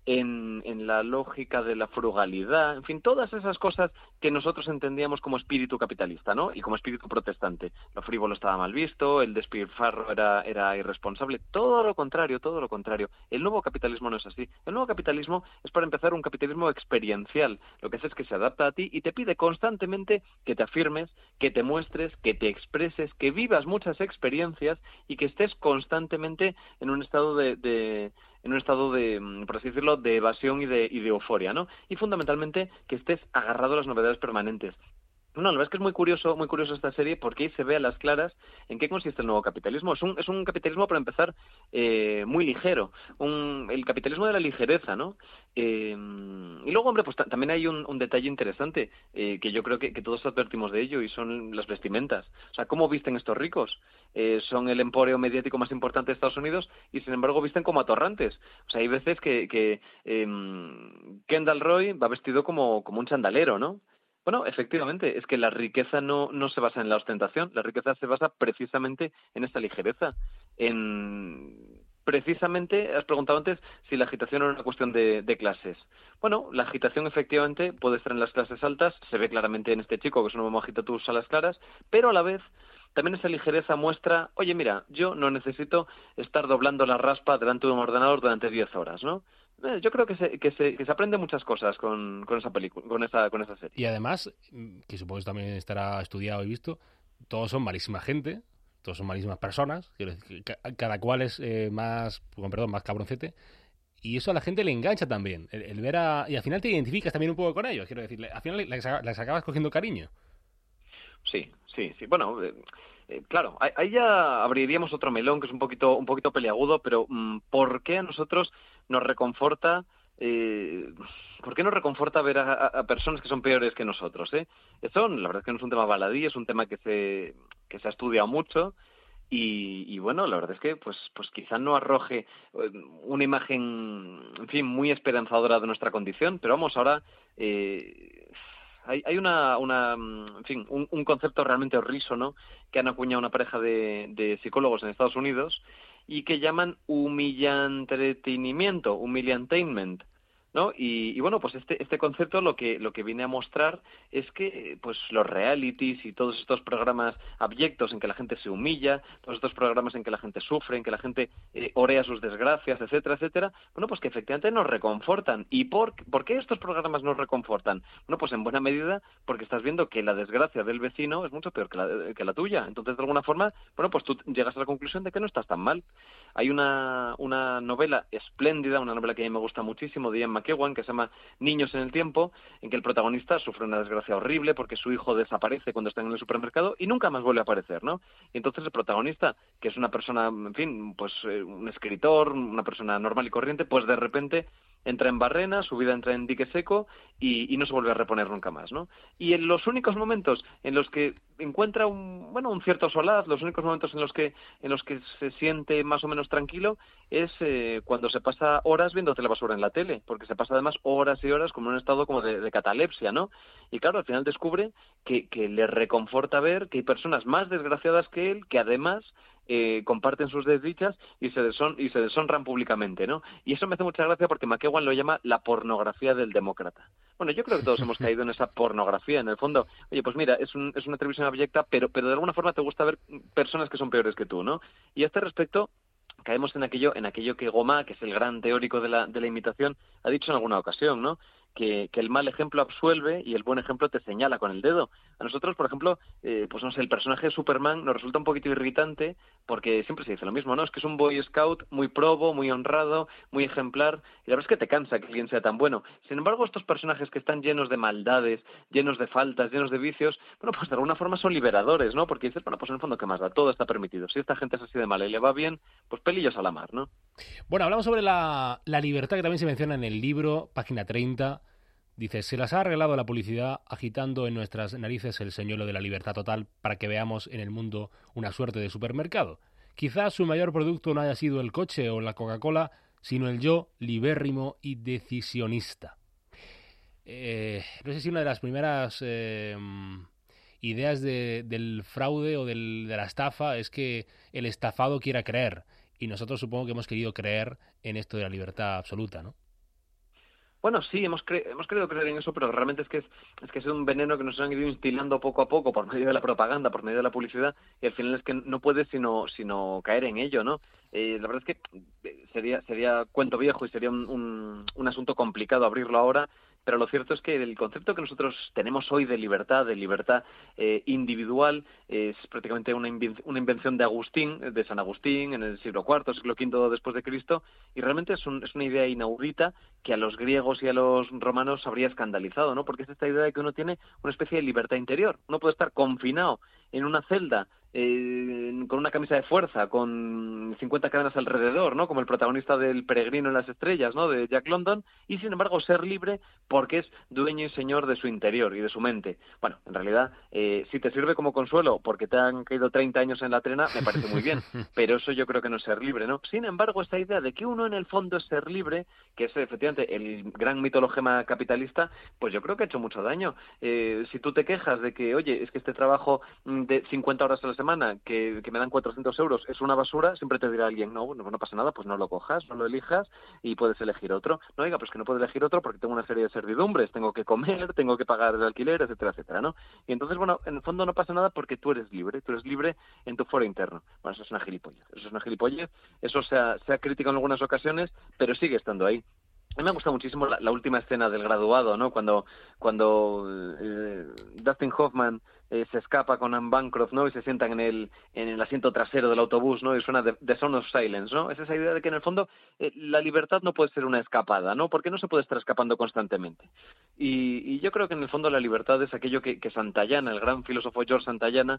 En, en la lógica de la frugalidad, en fin, todas esas cosas que nosotros entendíamos como espíritu capitalista, ¿no? Y como espíritu protestante. Lo frívolo estaba mal visto, el despilfarro era, era irresponsable, todo lo contrario, todo lo contrario. El nuevo capitalismo no es así. El nuevo capitalismo es, para empezar, un capitalismo experiencial. Lo que hace es que se adapta a ti y te pide constantemente que te afirmes, que te muestres, que te expreses, que vivas muchas experiencias y que estés constantemente en un estado de... de en un estado de, por así decirlo, de evasión y de, y de euforia, ¿no? Y fundamentalmente que estés agarrado a las novedades permanentes. No, la verdad es que es muy curioso, muy curioso esta serie porque ahí se ve a las claras en qué consiste el nuevo capitalismo. Es un, es un capitalismo, para empezar, eh, muy ligero, un, el capitalismo de la ligereza, ¿no? Eh, y luego, hombre, pues ta- también hay un, un detalle interesante eh, que yo creo que, que todos advertimos de ello y son las vestimentas. O sea, ¿cómo visten estos ricos? Eh, son el emporio mediático más importante de Estados Unidos y, sin embargo, visten como atorrantes. O sea, hay veces que, que em, Kendall Roy va vestido como, como un chandalero, ¿no? Bueno, efectivamente, es que la riqueza no, no se basa en la ostentación, la riqueza se basa precisamente en esta ligereza. En precisamente, has preguntado antes si la agitación era una cuestión de, de clases. Bueno, la agitación efectivamente puede estar en las clases altas, se ve claramente en este chico que es un homo agitatus a las claras, pero a la vez también esa ligereza muestra, oye, mira, yo no necesito estar doblando la raspa delante de un ordenador durante diez horas, ¿no? Eh, Yo creo que se, que se, que se aprende muchas cosas con, con esa película, con esa, con esa serie. Y además, mm, que supongo que también estará estudiado y visto, todos son malísima gente, todos son malísimas personas, quiero decir, que ca- cada cual es eh, más, con perdón, más cabroncete, y eso a la gente le engancha también, el, el ver a... Y al final te identificas también un poco con ellos, quiero decir, le- al final les, les les acabas cogiendo cariño. Sí, sí, sí. Bueno, eh, eh, claro, ahí ahí ya abriríamos otro melón que es un poquito, un poquito peliagudo, pero mm, ¿por qué a nosotros nos reconforta, eh, por qué nos reconforta ver a, a- a personas que son peores que nosotros, eh? Eso, la verdad es que no es un tema baladí, es un tema que se, que se ha estudiado mucho y, y bueno, la verdad es que pues, pues quizá no arroje eh, una imagen, en fin, muy esperanzadora de nuestra condición, pero vamos, ahora eh, hay, hay una, una, mm, en fin, un, un concepto realmente horrísono que han acuñado una pareja de, de psicólogos en Estados Unidos y que llaman humillantretenimiento, humiliantainment, ¿no? Y, y bueno, pues este, este concepto lo que, lo que viene a mostrar es que pues los realities y todos estos programas abyectos en que la gente se humilla, todos estos programas en que la gente sufre, en que la gente eh, orea sus desgracias, etcétera, etcétera, bueno, pues que efectivamente nos reconfortan. ¿Y por, por qué estos programas nos reconfortan? Bueno, pues en buena medida porque estás viendo que la desgracia del vecino es mucho peor que la, que la tuya. Entonces, de alguna forma, bueno, pues tú llegas a la conclusión de que no estás tan mal. Hay una, una novela espléndida, una novela que a mí me gusta muchísimo, de Ian McEwan, que se llama Niños en el tiempo, en que el protagonista sufre una desgracia horrible porque su hijo desaparece cuando está en el supermercado y nunca más vuelve a aparecer, ¿no? Y entonces el protagonista, que es una persona, en fin, pues eh, un escritor, una persona normal y corriente, pues de repente entra en barrena, su vida entra en dique seco y, y no se vuelve a reponer nunca más, ¿no? Y en los únicos momentos en los que encuentra un, bueno, un cierto solaz, los únicos momentos en los que en los que se siente más o menos tranquilo es eh, cuando se pasa horas viendo telebasura en la tele, porque se pasa además horas y horas como en un estado como de, de catalepsia, ¿no? Y claro, al final descubre que, que le reconforta ver que hay personas más desgraciadas que él que además eh, comparten sus desdichas y se, deshon y se deshonran públicamente, ¿no? Y eso me hace mucha gracia porque McEwan lo llama la pornografía del demócrata. Bueno, yo creo que todos hemos caído en esa pornografía, en el fondo. Oye, pues mira, es, un, es una televisión abyecta, pero, pero de alguna forma te gusta ver personas que son peores que tú, ¿no? Y a este respecto caemos en aquello, en aquello que Goma, que es el gran teórico de la, de la imitación, ha dicho en alguna ocasión, ¿no? Que, que el mal ejemplo absuelve y el buen ejemplo te señala con el dedo. A nosotros, por ejemplo, eh, pues no sé, el personaje de Superman nos resulta un poquito irritante porque siempre se dice lo mismo, ¿no? Es que es un Boy Scout muy probo, muy honrado, muy ejemplar, y la verdad es que te cansa que alguien sea tan bueno. Sin embargo, estos personajes que están llenos de maldades, llenos de faltas, llenos de vicios, bueno, pues de alguna forma son liberadores, ¿no? Porque dices, bueno, pues en el fondo, ¿qué más da? Todo está permitido. Si esta gente es así de mala y le va bien, pues pelillos a la mar, ¿no? Bueno, hablamos sobre la, la libertad que también se menciona en el libro, página treinta. Dice, se las ha arreglado la publicidad agitando en nuestras narices el señuelo de la libertad total para que veamos en el mundo una suerte de supermercado. Quizás su mayor producto no haya sido el coche o la Coca-Cola, sino el yo libérrimo y decisionista. Eh, no sé si una de las primeras eh, ideas de, del fraude o del, de la estafa es que el estafado quiera creer. Y nosotros supongo que hemos querido creer en esto de la libertad absoluta, ¿no? Bueno, sí, hemos, cre hemos querido creer en eso, pero realmente es que es, es que es un veneno que nos han ido instilando poco a poco por medio de la propaganda, por medio de la publicidad, y al final es que no puedes sino, sino caer en ello, ¿no? Eh, la verdad es que sería, sería cuento viejo y sería un, un, un asunto complicado abrirlo ahora, pero lo cierto es que el concepto que nosotros tenemos hoy de libertad, de libertad eh, individual, es prácticamente una, inven- una invención de Agustín, de San Agustín, en el siglo cuarto, siglo quinto después de Cristo, y realmente es, un, es una idea inaudita que a los griegos y a los romanos habría escandalizado, ¿no? Porque es esta idea de que uno tiene una especie de libertad interior. Uno puede estar confinado en una celda eh, con una camisa de fuerza, con cincuenta cadenas alrededor, ¿no? Como el protagonista del Peregrino en las estrellas, ¿no? De Jack London, y sin embargo ser libre porque es dueño y señor de su interior y de su mente. Bueno, en realidad, eh, si te sirve como consuelo porque te han caído treinta años en la trena, me parece muy bien, pero eso yo creo que no es ser libre, ¿no? Sin embargo, esta idea de que uno en el fondo es ser libre, que es efectivamente el gran mitologema capitalista, pues yo creo que ha hecho mucho daño. Eh, si tú te quejas de que, oye, es que este trabajo de cincuenta horas a la semana, que, que me dan cuatrocientos euros, es una basura, siempre te dirá alguien, no, no, no pasa nada, pues no lo cojas, no lo elijas y puedes elegir otro. No, oiga, pues que no puedo elegir otro porque tengo una serie de servidumbres, tengo que comer, tengo que pagar el alquiler, etcétera, etcétera, ¿no? Y entonces, bueno, en el fondo no pasa nada porque tú eres libre, tú eres libre en tu foro interno. Bueno, eso es una gilipollez, eso es una gilipollez, eso se ha, se ha criticado en algunas ocasiones, pero sigue estando ahí. A mí me gusta muchísimo la, la última escena del Graduado, ¿no? Cuando cuando eh, Dustin Hoffman eh, se escapa con Anne Bancroft, ¿no? Y se sientan en el en el asiento trasero del autobús, ¿no? Y suena The, The Sound of Silence, ¿no? Es esa idea de que en el fondo eh, la libertad no puede ser una escapada, ¿no? Porque no se puede estar escapando constantemente. Y, y yo creo que en el fondo la libertad es aquello que, que Santayana, el gran filósofo George Santayana,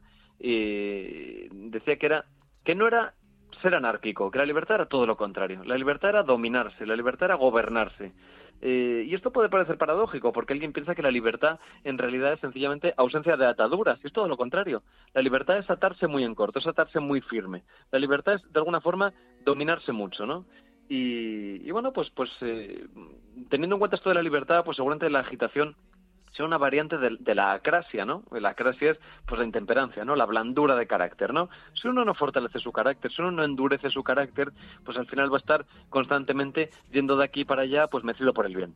eh, decía que era que no era ser anárquico, que la libertad era todo lo contrario. La libertad era dominarse, la libertad era gobernarse. Eh, y esto puede parecer paradójico, porque alguien piensa que la libertad en realidad es sencillamente ausencia de ataduras, y es todo lo contrario. La libertad es atarse muy en corto, es atarse muy firme. La libertad es, de alguna forma, dominarse mucho, ¿no? Y, y bueno, pues, pues eh, teniendo en cuenta esto de la libertad, pues seguramente la agitación sea una variante de, de la acrasia, ¿no? La acrasia es, pues, la intemperancia, ¿no? La blandura de carácter, ¿no? Si uno no fortalece su carácter, si uno no endurece su carácter, pues al final va a estar constantemente yendo de aquí para allá, pues mecido por el viento.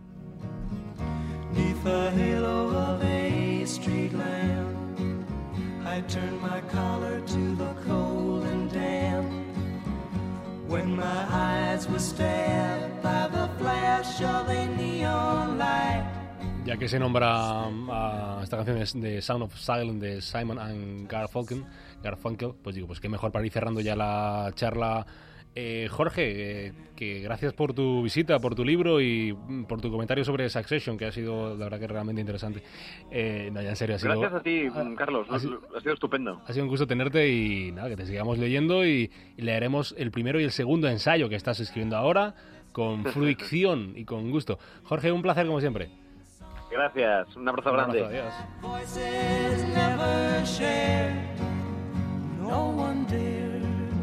Neath the halo of a street lamp, I turned my collar to the cold and damp. When my eyes were stabbed by the flash of a neon light. Ya que se nombra a esta canción es de Sound of Silence de Simon and Garfunkel, Garfunkel, pues digo, pues qué mejor para ir cerrando ya la charla. Eh, Jorge, eh, que gracias por tu visita, por tu libro y por tu comentario sobre Succession, que ha sido, la verdad, que realmente interesante. Eh, no, ya en serio, ha sido... Gracias a ti, ha, Carlos, ha, ha, sido, ha sido estupendo. Ha sido un gusto tenerte y nada, que te sigamos leyendo y, y leeremos el primero y el segundo ensayo que estás escribiendo ahora con fricción y con gusto. Jorge, un placer como siempre. Gracias, un abrazo grande. Un abrazo, Voices never shared, no one dared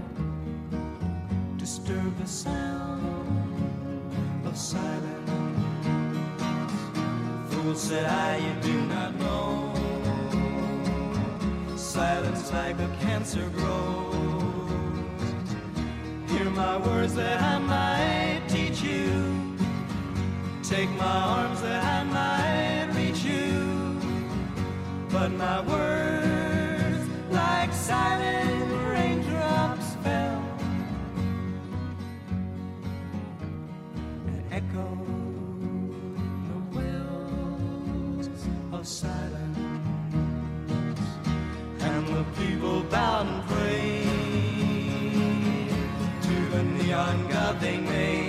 disturb the sound of silence. Fool said I, you do not know. Silence like a cancer grows. Hear my words that I might teach you. Take my arms that I might reach you, but my words like silent raindrops fell and echoed the wells of silence, and the people bowed and prayed to the neon god they made.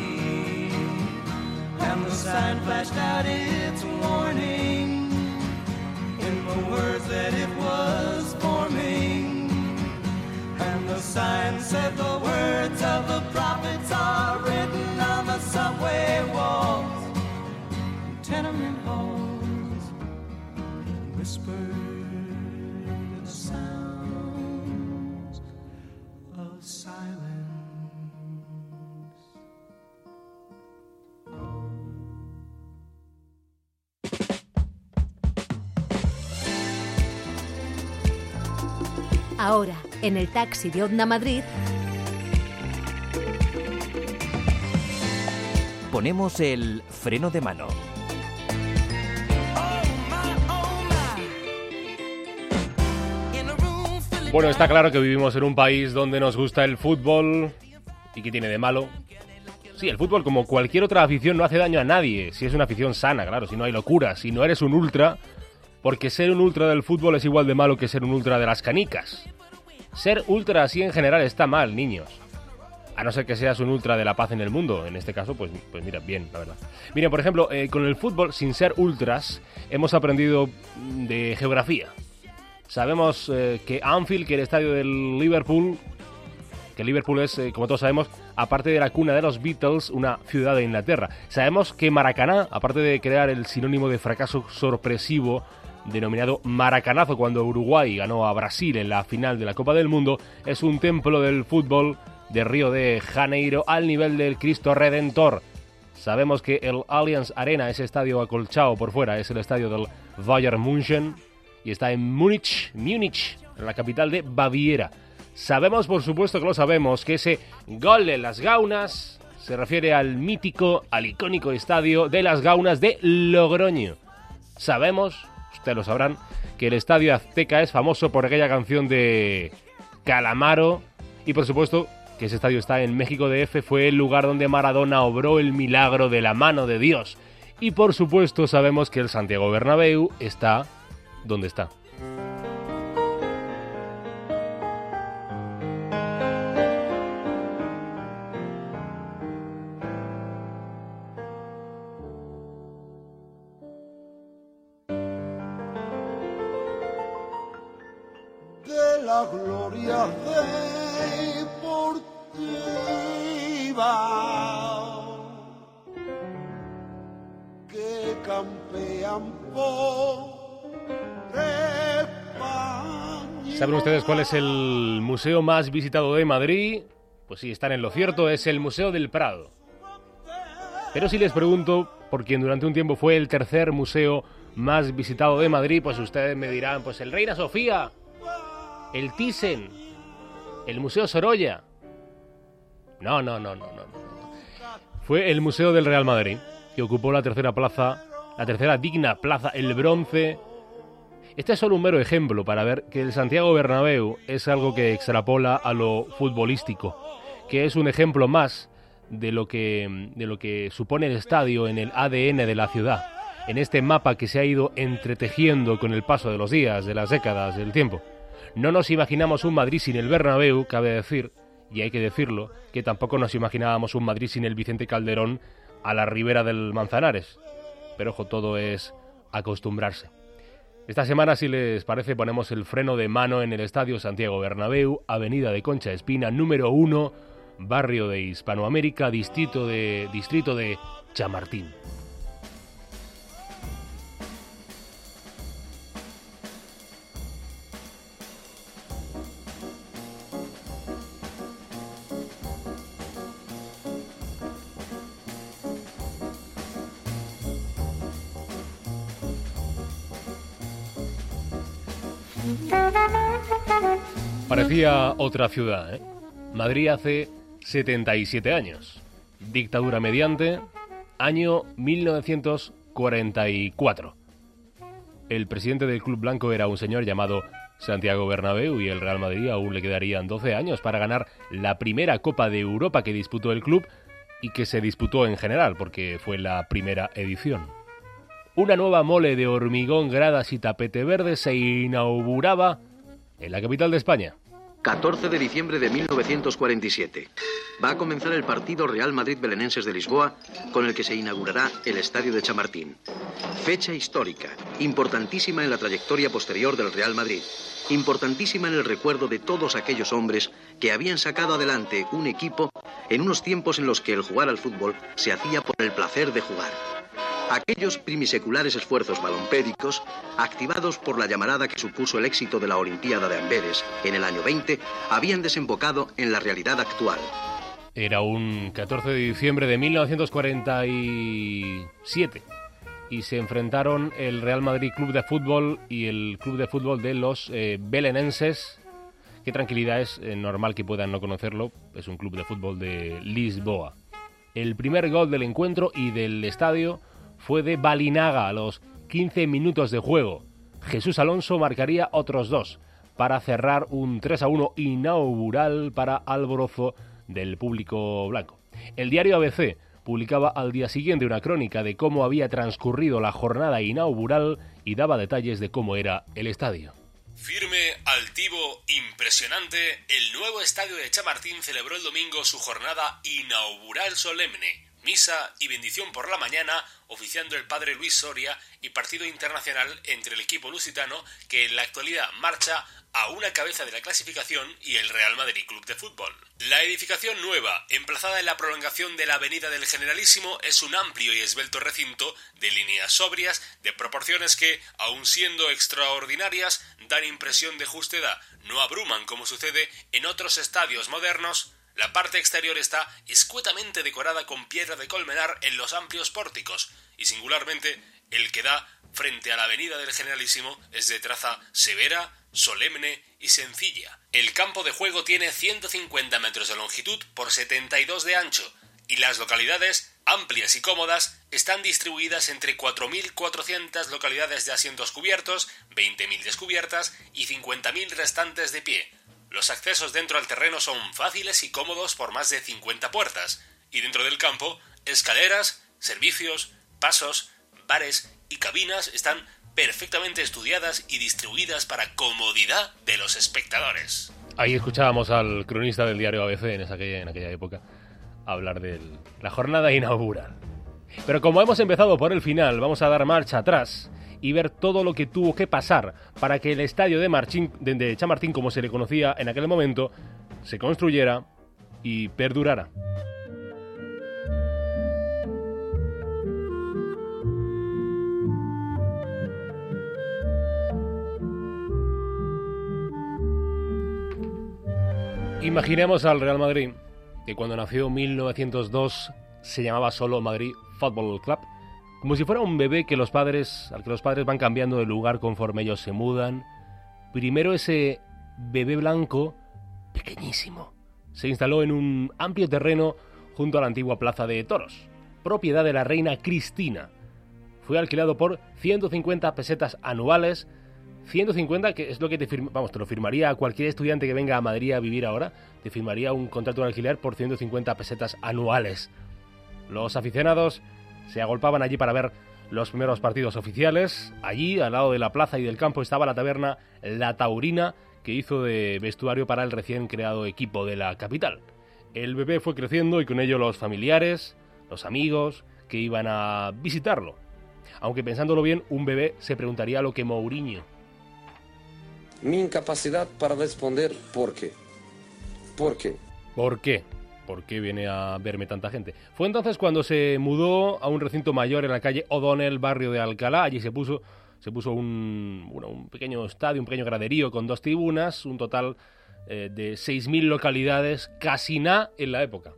And the sign flashed out its warning in the words that it was forming. And the sign said the words of the prophets are written on the subway walls, tenement halls, whispered the sounds of silence. Ahora, en el taxi de Onda Madrid, ponemos el freno de mano. Bueno, está claro que vivimos en un país donde nos gusta el fútbol. ¿Y qué tiene de malo? Sí, el fútbol, como cualquier otra afición, no hace daño a nadie, si es una afición sana, claro, si no hay locura, si no eres un ultra, porque ser un ultra del fútbol es igual de malo que ser un ultra de las canicas. Ser ultra así en general está mal, niños. A no ser que seas un ultra de la paz en el mundo, en este caso, pues, pues mira, bien, la verdad. Mira, por ejemplo, eh, con el fútbol, sin ser ultras, hemos aprendido de geografía. Sabemos eh, que Anfield, que el estadio del Liverpool, que Liverpool es, eh, como todos sabemos, aparte de la cuna de los Beatles, una ciudad de Inglaterra. Sabemos que Maracaná, aparte de crear el sinónimo de fracaso sorpresivo denominado Maracanazo cuando Uruguay ganó a Brasil en la final de la Copa del Mundo, es un templo del fútbol de Río de Janeiro al nivel del Cristo Redentor. Sabemos que el Allianz Arena, ese estadio acolchado por fuera, es el estadio del Bayern München y está en Múnich, Múnich, en la capital de Baviera. Sabemos, por supuesto que lo sabemos, que ese gol de las Gaunas se refiere al mítico, al icónico estadio de las Gaunas de Logroño. Sabemos, ustedes lo sabrán, que el Estadio Azteca es famoso por aquella canción de Calamaro y, por supuesto, que ese estadio está en México D F, fue el lugar donde Maradona obró el milagro de la mano de Dios. Y, por supuesto, sabemos que el Santiago Bernabéu está donde está. De la gloria deportiva que campean por España. ¿Saben ustedes cuál es el museo más visitado de Madrid? Pues sí, están en lo cierto, es el Museo del Prado. Pero si les pregunto por quién durante un tiempo fue el tercer museo más visitado de Madrid, pues ustedes me dirán, pues el Reina Sofía, el Thyssen, el Museo Sorolla. No, no, no, no, no, no. Fue el Museo del Real Madrid, que ocupó la tercera plaza, la tercera digna plaza, el bronce. Este es solo un mero ejemplo para ver que el Santiago Bernabéu es algo que extrapola a lo futbolístico, que es un ejemplo más de lo que, de lo que supone el estadio en el A D N de la ciudad, en este mapa que se ha ido entretejiendo con el paso de los días, de las décadas, del tiempo. No nos imaginamos un Madrid sin el Bernabéu, cabe decir, y hay que decirlo, que tampoco nos imaginábamos un Madrid sin el Vicente Calderón a la ribera del Manzanares. Pero ojo, todo es acostumbrarse. Esta semana, si les parece, ponemos el freno de mano en el Estadio Santiago Bernabéu, Avenida de Concha Espina, número uno, barrio de Hispanoamérica, distrito de, distrito de Chamartín. Parecía otra ciudad, ¿eh? Madrid hace setenta y siete años. Dictadura mediante, año mil novecientos cuarenta y cuatro. El presidente del Club Blanco era un señor llamado Santiago Bernabéu y el Real Madrid aún le quedarían doce años para ganar la primera Copa de Europa que disputó el club y que se disputó en general porque fue la primera edición. Una nueva mole de hormigón, gradas y tapete verde se inauguraba en la capital de España. catorce de diciembre de mil novecientos cuarenta y siete. Va a comenzar el partido Real Madrid-Belenenses de Lisboa, con el que se inaugurará el Estadio de Chamartín. Fecha histórica, importantísima en la trayectoria posterior del Real Madrid, importantísima en el recuerdo de todos aquellos hombres que habían sacado adelante un equipo en unos tiempos en los que el jugar al fútbol se hacía por el placer de jugar. Aquellos primiseculares esfuerzos balompédicos, activados por la llamarada que supuso el éxito de la Olimpiada de Amberes en el año veinte, habían desembocado en la realidad actual. Era un catorce de diciembre de mil novecientos cuarenta y siete y se enfrentaron el Real Madrid Club de Fútbol y el Club de Fútbol de los eh, Belenenses. Qué tranquilidad, es eh, normal que puedan no conocerlo, es un club de fútbol de Lisboa. El primer gol del encuentro y del estadio fue de Balinaga a los quince minutos de juego. Jesús Alonso marcaría otros dos para cerrar un tres a uno inaugural para alborozo del público blanco. El diario A B C publicaba al día siguiente una crónica de cómo había transcurrido la jornada inaugural y daba detalles de cómo era el estadio. Firme, altivo, impresionante, el nuevo estadio de Chamartín celebró el domingo su jornada inaugural solemne. Misa y bendición por la mañana, oficiando el padre Luis Soria, y partido internacional entre el equipo lusitano, que en la actualidad marcha a una cabeza de la clasificación, y el Real Madrid Club de Fútbol. La edificación nueva, emplazada en la prolongación de la Avenida del Generalísimo, es un amplio y esbelto recinto de líneas sobrias, de proporciones que, aun siendo extraordinarias, dan impresión de justedad, no abruman como sucede en otros estadios modernos. La parte exterior está escuetamente decorada con piedra de colmenar en los amplios pórticos, y singularmente el que da frente a la Avenida del Generalísimo es de traza severa, solemne y sencilla. El campo de juego tiene ciento cincuenta metros de longitud por setenta y dos de ancho, y las localidades, amplias y cómodas, están distribuidas entre cuatro mil cuatrocientas localidades de asientos cubiertos, veinte mil descubiertas y cincuenta mil restantes de pie. Los accesos dentro al terreno son fáciles y cómodos por más de cincuenta puertas, y dentro del campo, escaleras, servicios, pasos, bares y cabinas están perfectamente estudiadas y distribuidas para comodidad de los espectadores. Ahí escuchábamos al cronista del diario A B C en, esa, en aquella época hablar de la jornada inaugural. Pero como hemos empezado por el final, vamos a dar marcha atrás y ver todo lo que tuvo que pasar para que el estadio de, Marchín, de, de Chamartín, como se le conocía en aquel momento, se construyera y perdurara. Imaginemos al Real Madrid, que cuando nació en mil novecientos dos se llamaba solo Madrid Football Club, como si fuera un bebé que los padres, al que los padres van cambiando de lugar conforme ellos se mudan. Primero ese bebé blanco, pequeñísimo, se instaló en un amplio terreno junto a la antigua Plaza de Toros, propiedad de la reina Cristina. Fue alquilado por ciento cincuenta pesetas anuales, ciento cincuenta, que es lo que te firma, vamos, te lo firmaría a cualquier estudiante que venga a Madrid a vivir ahora, te firmaría un contrato de alquiler por ciento cincuenta pesetas anuales. Los aficionados se agolpaban allí para ver los primeros partidos oficiales. Allí, al lado de la plaza y del campo, estaba la taberna La Taurina, que hizo de vestuario para el recién creado equipo de la capital. El bebé fue creciendo y con ello los familiares, los amigos que iban a visitarlo. Aunque pensándolo bien, un bebé se preguntaría lo que Mourinho. Mi incapacidad para responder por qué. ¿Por qué? ¿Por qué? ¿Por qué viene a verme tanta gente? Fue entonces cuando se mudó a un recinto mayor en la calle O'Donnell, barrio de Alcalá. Allí se puso, se puso un, bueno, un pequeño estadio, un pequeño graderío con dos tribunas, un total eh, de seis mil localidades, casi nada en la época.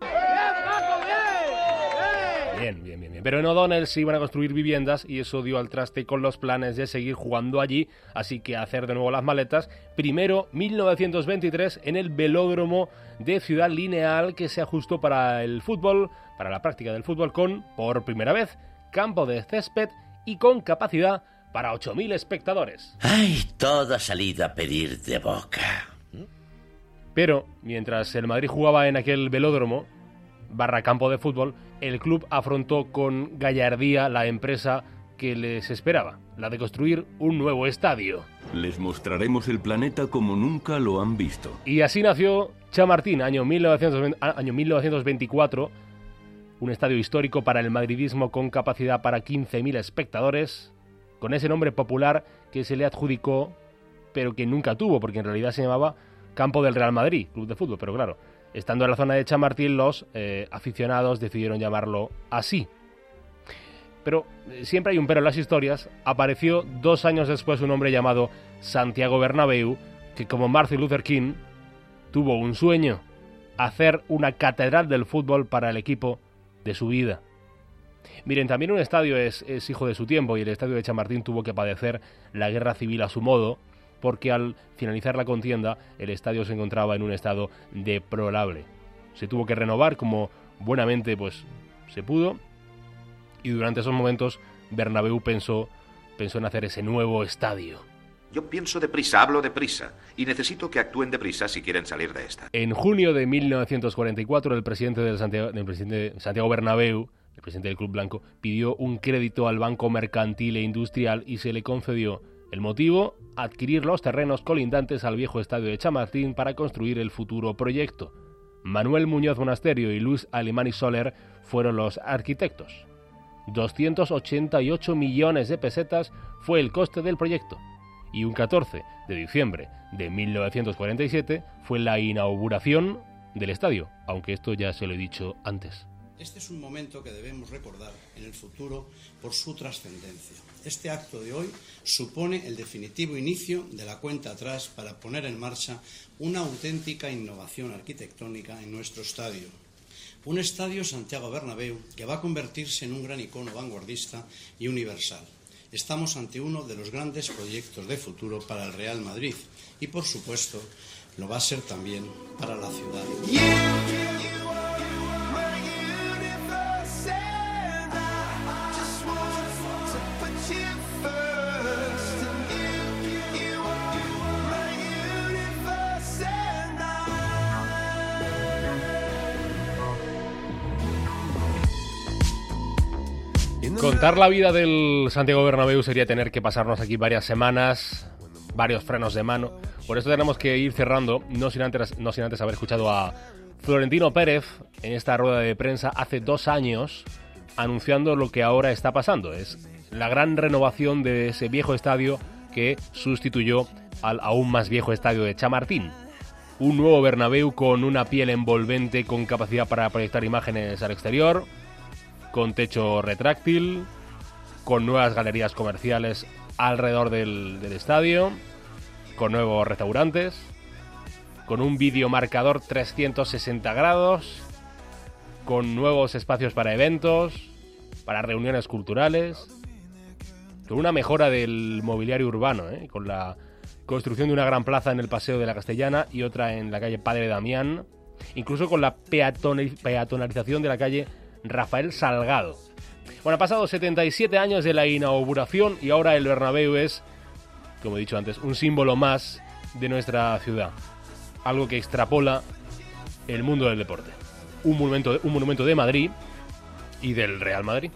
Bien, bien, bien, bien. Pero en O'Donnell se iban a construir viviendas y eso dio al traste con los planes de seguir jugando allí, así que hacer de nuevo las maletas. Primero, mil novecientos veintitrés, en el velódromo de Ciudad Lineal, que se ajustó para el fútbol, para la práctica del fútbol, con, por primera vez, campo de césped y con capacidad para ocho mil espectadores. ¡Ay, todo ha salido a pedir de boca! Pero, mientras el Madrid jugaba en aquel velódromo, barra campo de fútbol, el club afrontó con gallardía la empresa que les esperaba, la de construir un nuevo estadio. Les mostraremos el planeta como nunca lo han visto. Y así nació Chamartín, año mil novecientos veinte, año mil novecientos veinticuatro, un estadio histórico para el madridismo con capacidad para quince mil espectadores, con ese nombre popular que se le adjudicó, pero que nunca tuvo, porque en realidad se llamaba Campo del Real Madrid, club de fútbol, pero claro, estando en la zona de Chamartín, los eh, aficionados decidieron llamarlo así. Pero eh, siempre hay un pero en las historias. Apareció dos años después un hombre llamado Santiago Bernabéu, que como Martin Luther King tuvo un sueño: hacer una catedral del fútbol para el equipo de su vida. Miren, también un estadio es, es hijo de su tiempo, y el estadio de Chamartín tuvo que padecer la guerra civil a su modo, porque al finalizar la contienda el estadio se encontraba en un estado deplorable. Se tuvo que renovar como buenamente pues se pudo, y durante esos momentos Bernabéu pensó, pensó en hacer ese nuevo estadio. Yo pienso deprisa, hablo deprisa, y necesito que actúen deprisa si quieren salir de esta. En junio de mil novecientos cuarenta y cuatro, el presidente del Santiago, del presidente Santiago Bernabéu, el presidente del Club Blanco, pidió un crédito al Banco Mercantil e Industrial y se le concedió. El motivo, adquirir los terrenos colindantes al viejo estadio de Chamartín para construir el futuro proyecto. Manuel Muñoz Monasterio y Luis Alemany Soler fueron los arquitectos. doscientos ochenta y ocho millones de pesetas fue el coste del proyecto. Y un catorce de diciembre de mil novecientos cuarenta y siete fue la inauguración del estadio, aunque esto ya se lo he dicho antes. Este es un momento que debemos recordar en el futuro por su trascendencia. Este acto de hoy supone el definitivo inicio de la cuenta atrás para poner en marcha una auténtica innovación arquitectónica en nuestro estadio. Un estadio Santiago Bernabéu que va a convertirse en un gran icono vanguardista y universal. Estamos ante uno de los grandes proyectos de futuro para el Real Madrid y, por supuesto, lo va a ser también para la ciudad. Contar la vida del Santiago Bernabéu sería tener que pasarnos aquí varias semanas, varios frenos de mano. Por eso tenemos que ir cerrando, no sin antes, no sin antes haber escuchado a Florentino Pérez en esta rueda de prensa hace dos años, anunciando lo que ahora está pasando. Es la gran renovación de ese viejo estadio que sustituyó al aún más viejo estadio de Chamartín. Un nuevo Bernabéu con una piel envolvente, con capacidad para proyectar imágenes al exterior, con techo retráctil, con nuevas galerías comerciales alrededor del, del estadio, con nuevos restaurantes, con un videomarcador trescientos sesenta grados, con nuevos espacios para eventos, para reuniones culturales, con una mejora del mobiliario urbano, ¿eh? Con la construcción de una gran plaza en el Paseo de la Castellana y otra en la calle Padre Damián, incluso con la peatonalización de la calle Rafael Salgado. Bueno, ha pasado setenta y siete años de la inauguración y ahora el Bernabéu es, como he dicho antes, un símbolo más de nuestra ciudad. Algo que extrapola el mundo del deporte. Un monumento, un monumento de Madrid y del Real Madrid.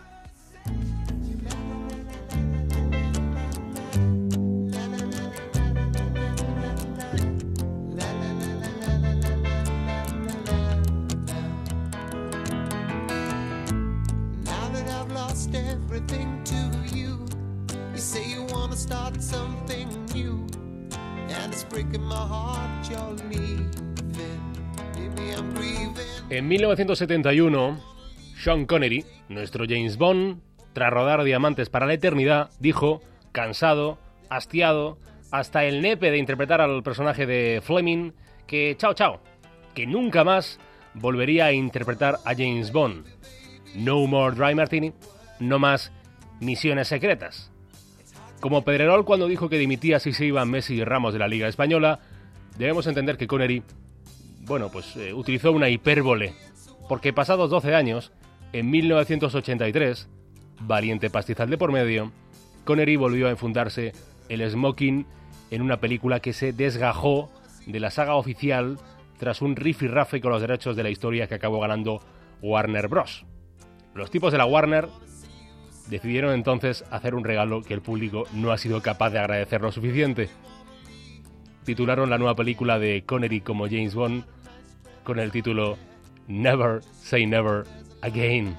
En mil novecientos setenta y uno, Sean Connery, nuestro James Bond, tras rodar Diamantes para la Eternidad, dijo, cansado, hastiado, hasta el nepe de interpretar al personaje de Fleming, que chao chao, que nunca más volvería a interpretar a James Bond. No more Dry Martini, no más misiones secretas. Como Pedrerol cuando dijo que dimitía si se iban Messi y Ramos de la Liga Española, debemos entender que Connery, bueno, pues eh, utilizó una hipérbole, porque pasados doce años, en mil novecientos ochenta y tres, valiente pastizal de por medio, Connery volvió a enfundarse el smoking en una película que se desgajó de la saga oficial tras un rifirrafe con los derechos de la historia que acabó ganando Warner Bros. Los tipos de la Warner decidieron entonces hacer un regalo que el público no ha sido capaz de agradecer lo suficiente. Titularon la nueva película de Connery como James Bond con el título Never Say Never Again.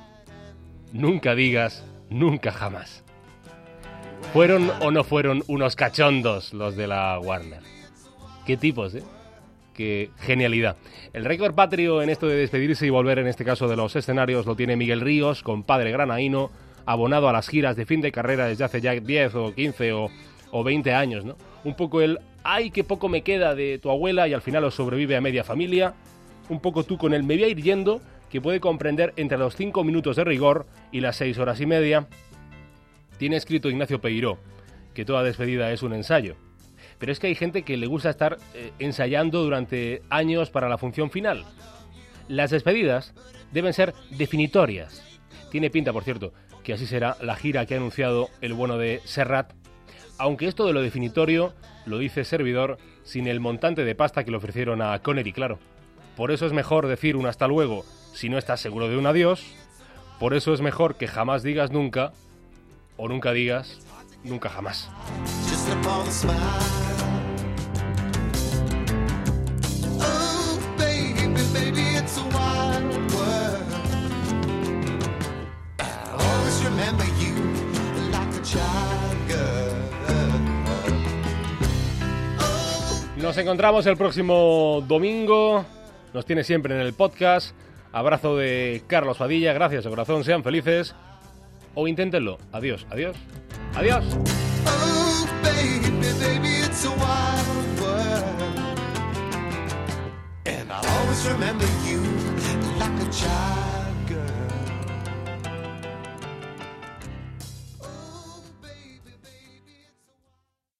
Nunca digas nunca jamás. ¿Fueron o no fueron unos cachondos los de la Warner? Qué tipos, ¿eh? Qué genialidad. El récord patrio en esto de despedirse y volver, en este caso de los escenarios, lo tiene Miguel Ríos, compadre granaíno, abonado a las giras de fin de carrera desde hace ya diez o quince o, o veinte años, ¿no? Un poco el ¡ay, qué poco me queda de tu abuela! Y al final os sobrevive a media familia. Un poco tú con el me voy a ir yendo, que puede comprender entre los cinco minutos de rigor y las seis horas y media. Tiene escrito Ignacio Peiró que toda despedida es un ensayo. Pero es que hay gente que le gusta estar eh, ensayando durante años para la función final. Las despedidas deben ser definitorias. Tiene pinta, por cierto, que así será la gira que ha anunciado el bueno de Serrat. Aunque esto de lo definitorio lo dice servidor sin el montante de pasta que le ofrecieron a Connery, claro. Por eso es mejor decir un hasta luego si no estás seguro de un adiós. Por eso es mejor que jamás digas nunca, o nunca digas nunca jamás. Nos encontramos el próximo domingo. Nos tiene siempre en el podcast. Abrazo de Carlos Padilla. Gracias de corazón. Sean felices. O inténtenlo. Adiós, adiós, adiós. Oh, baby, baby, it's a wild world. And I'll always remember you like a child.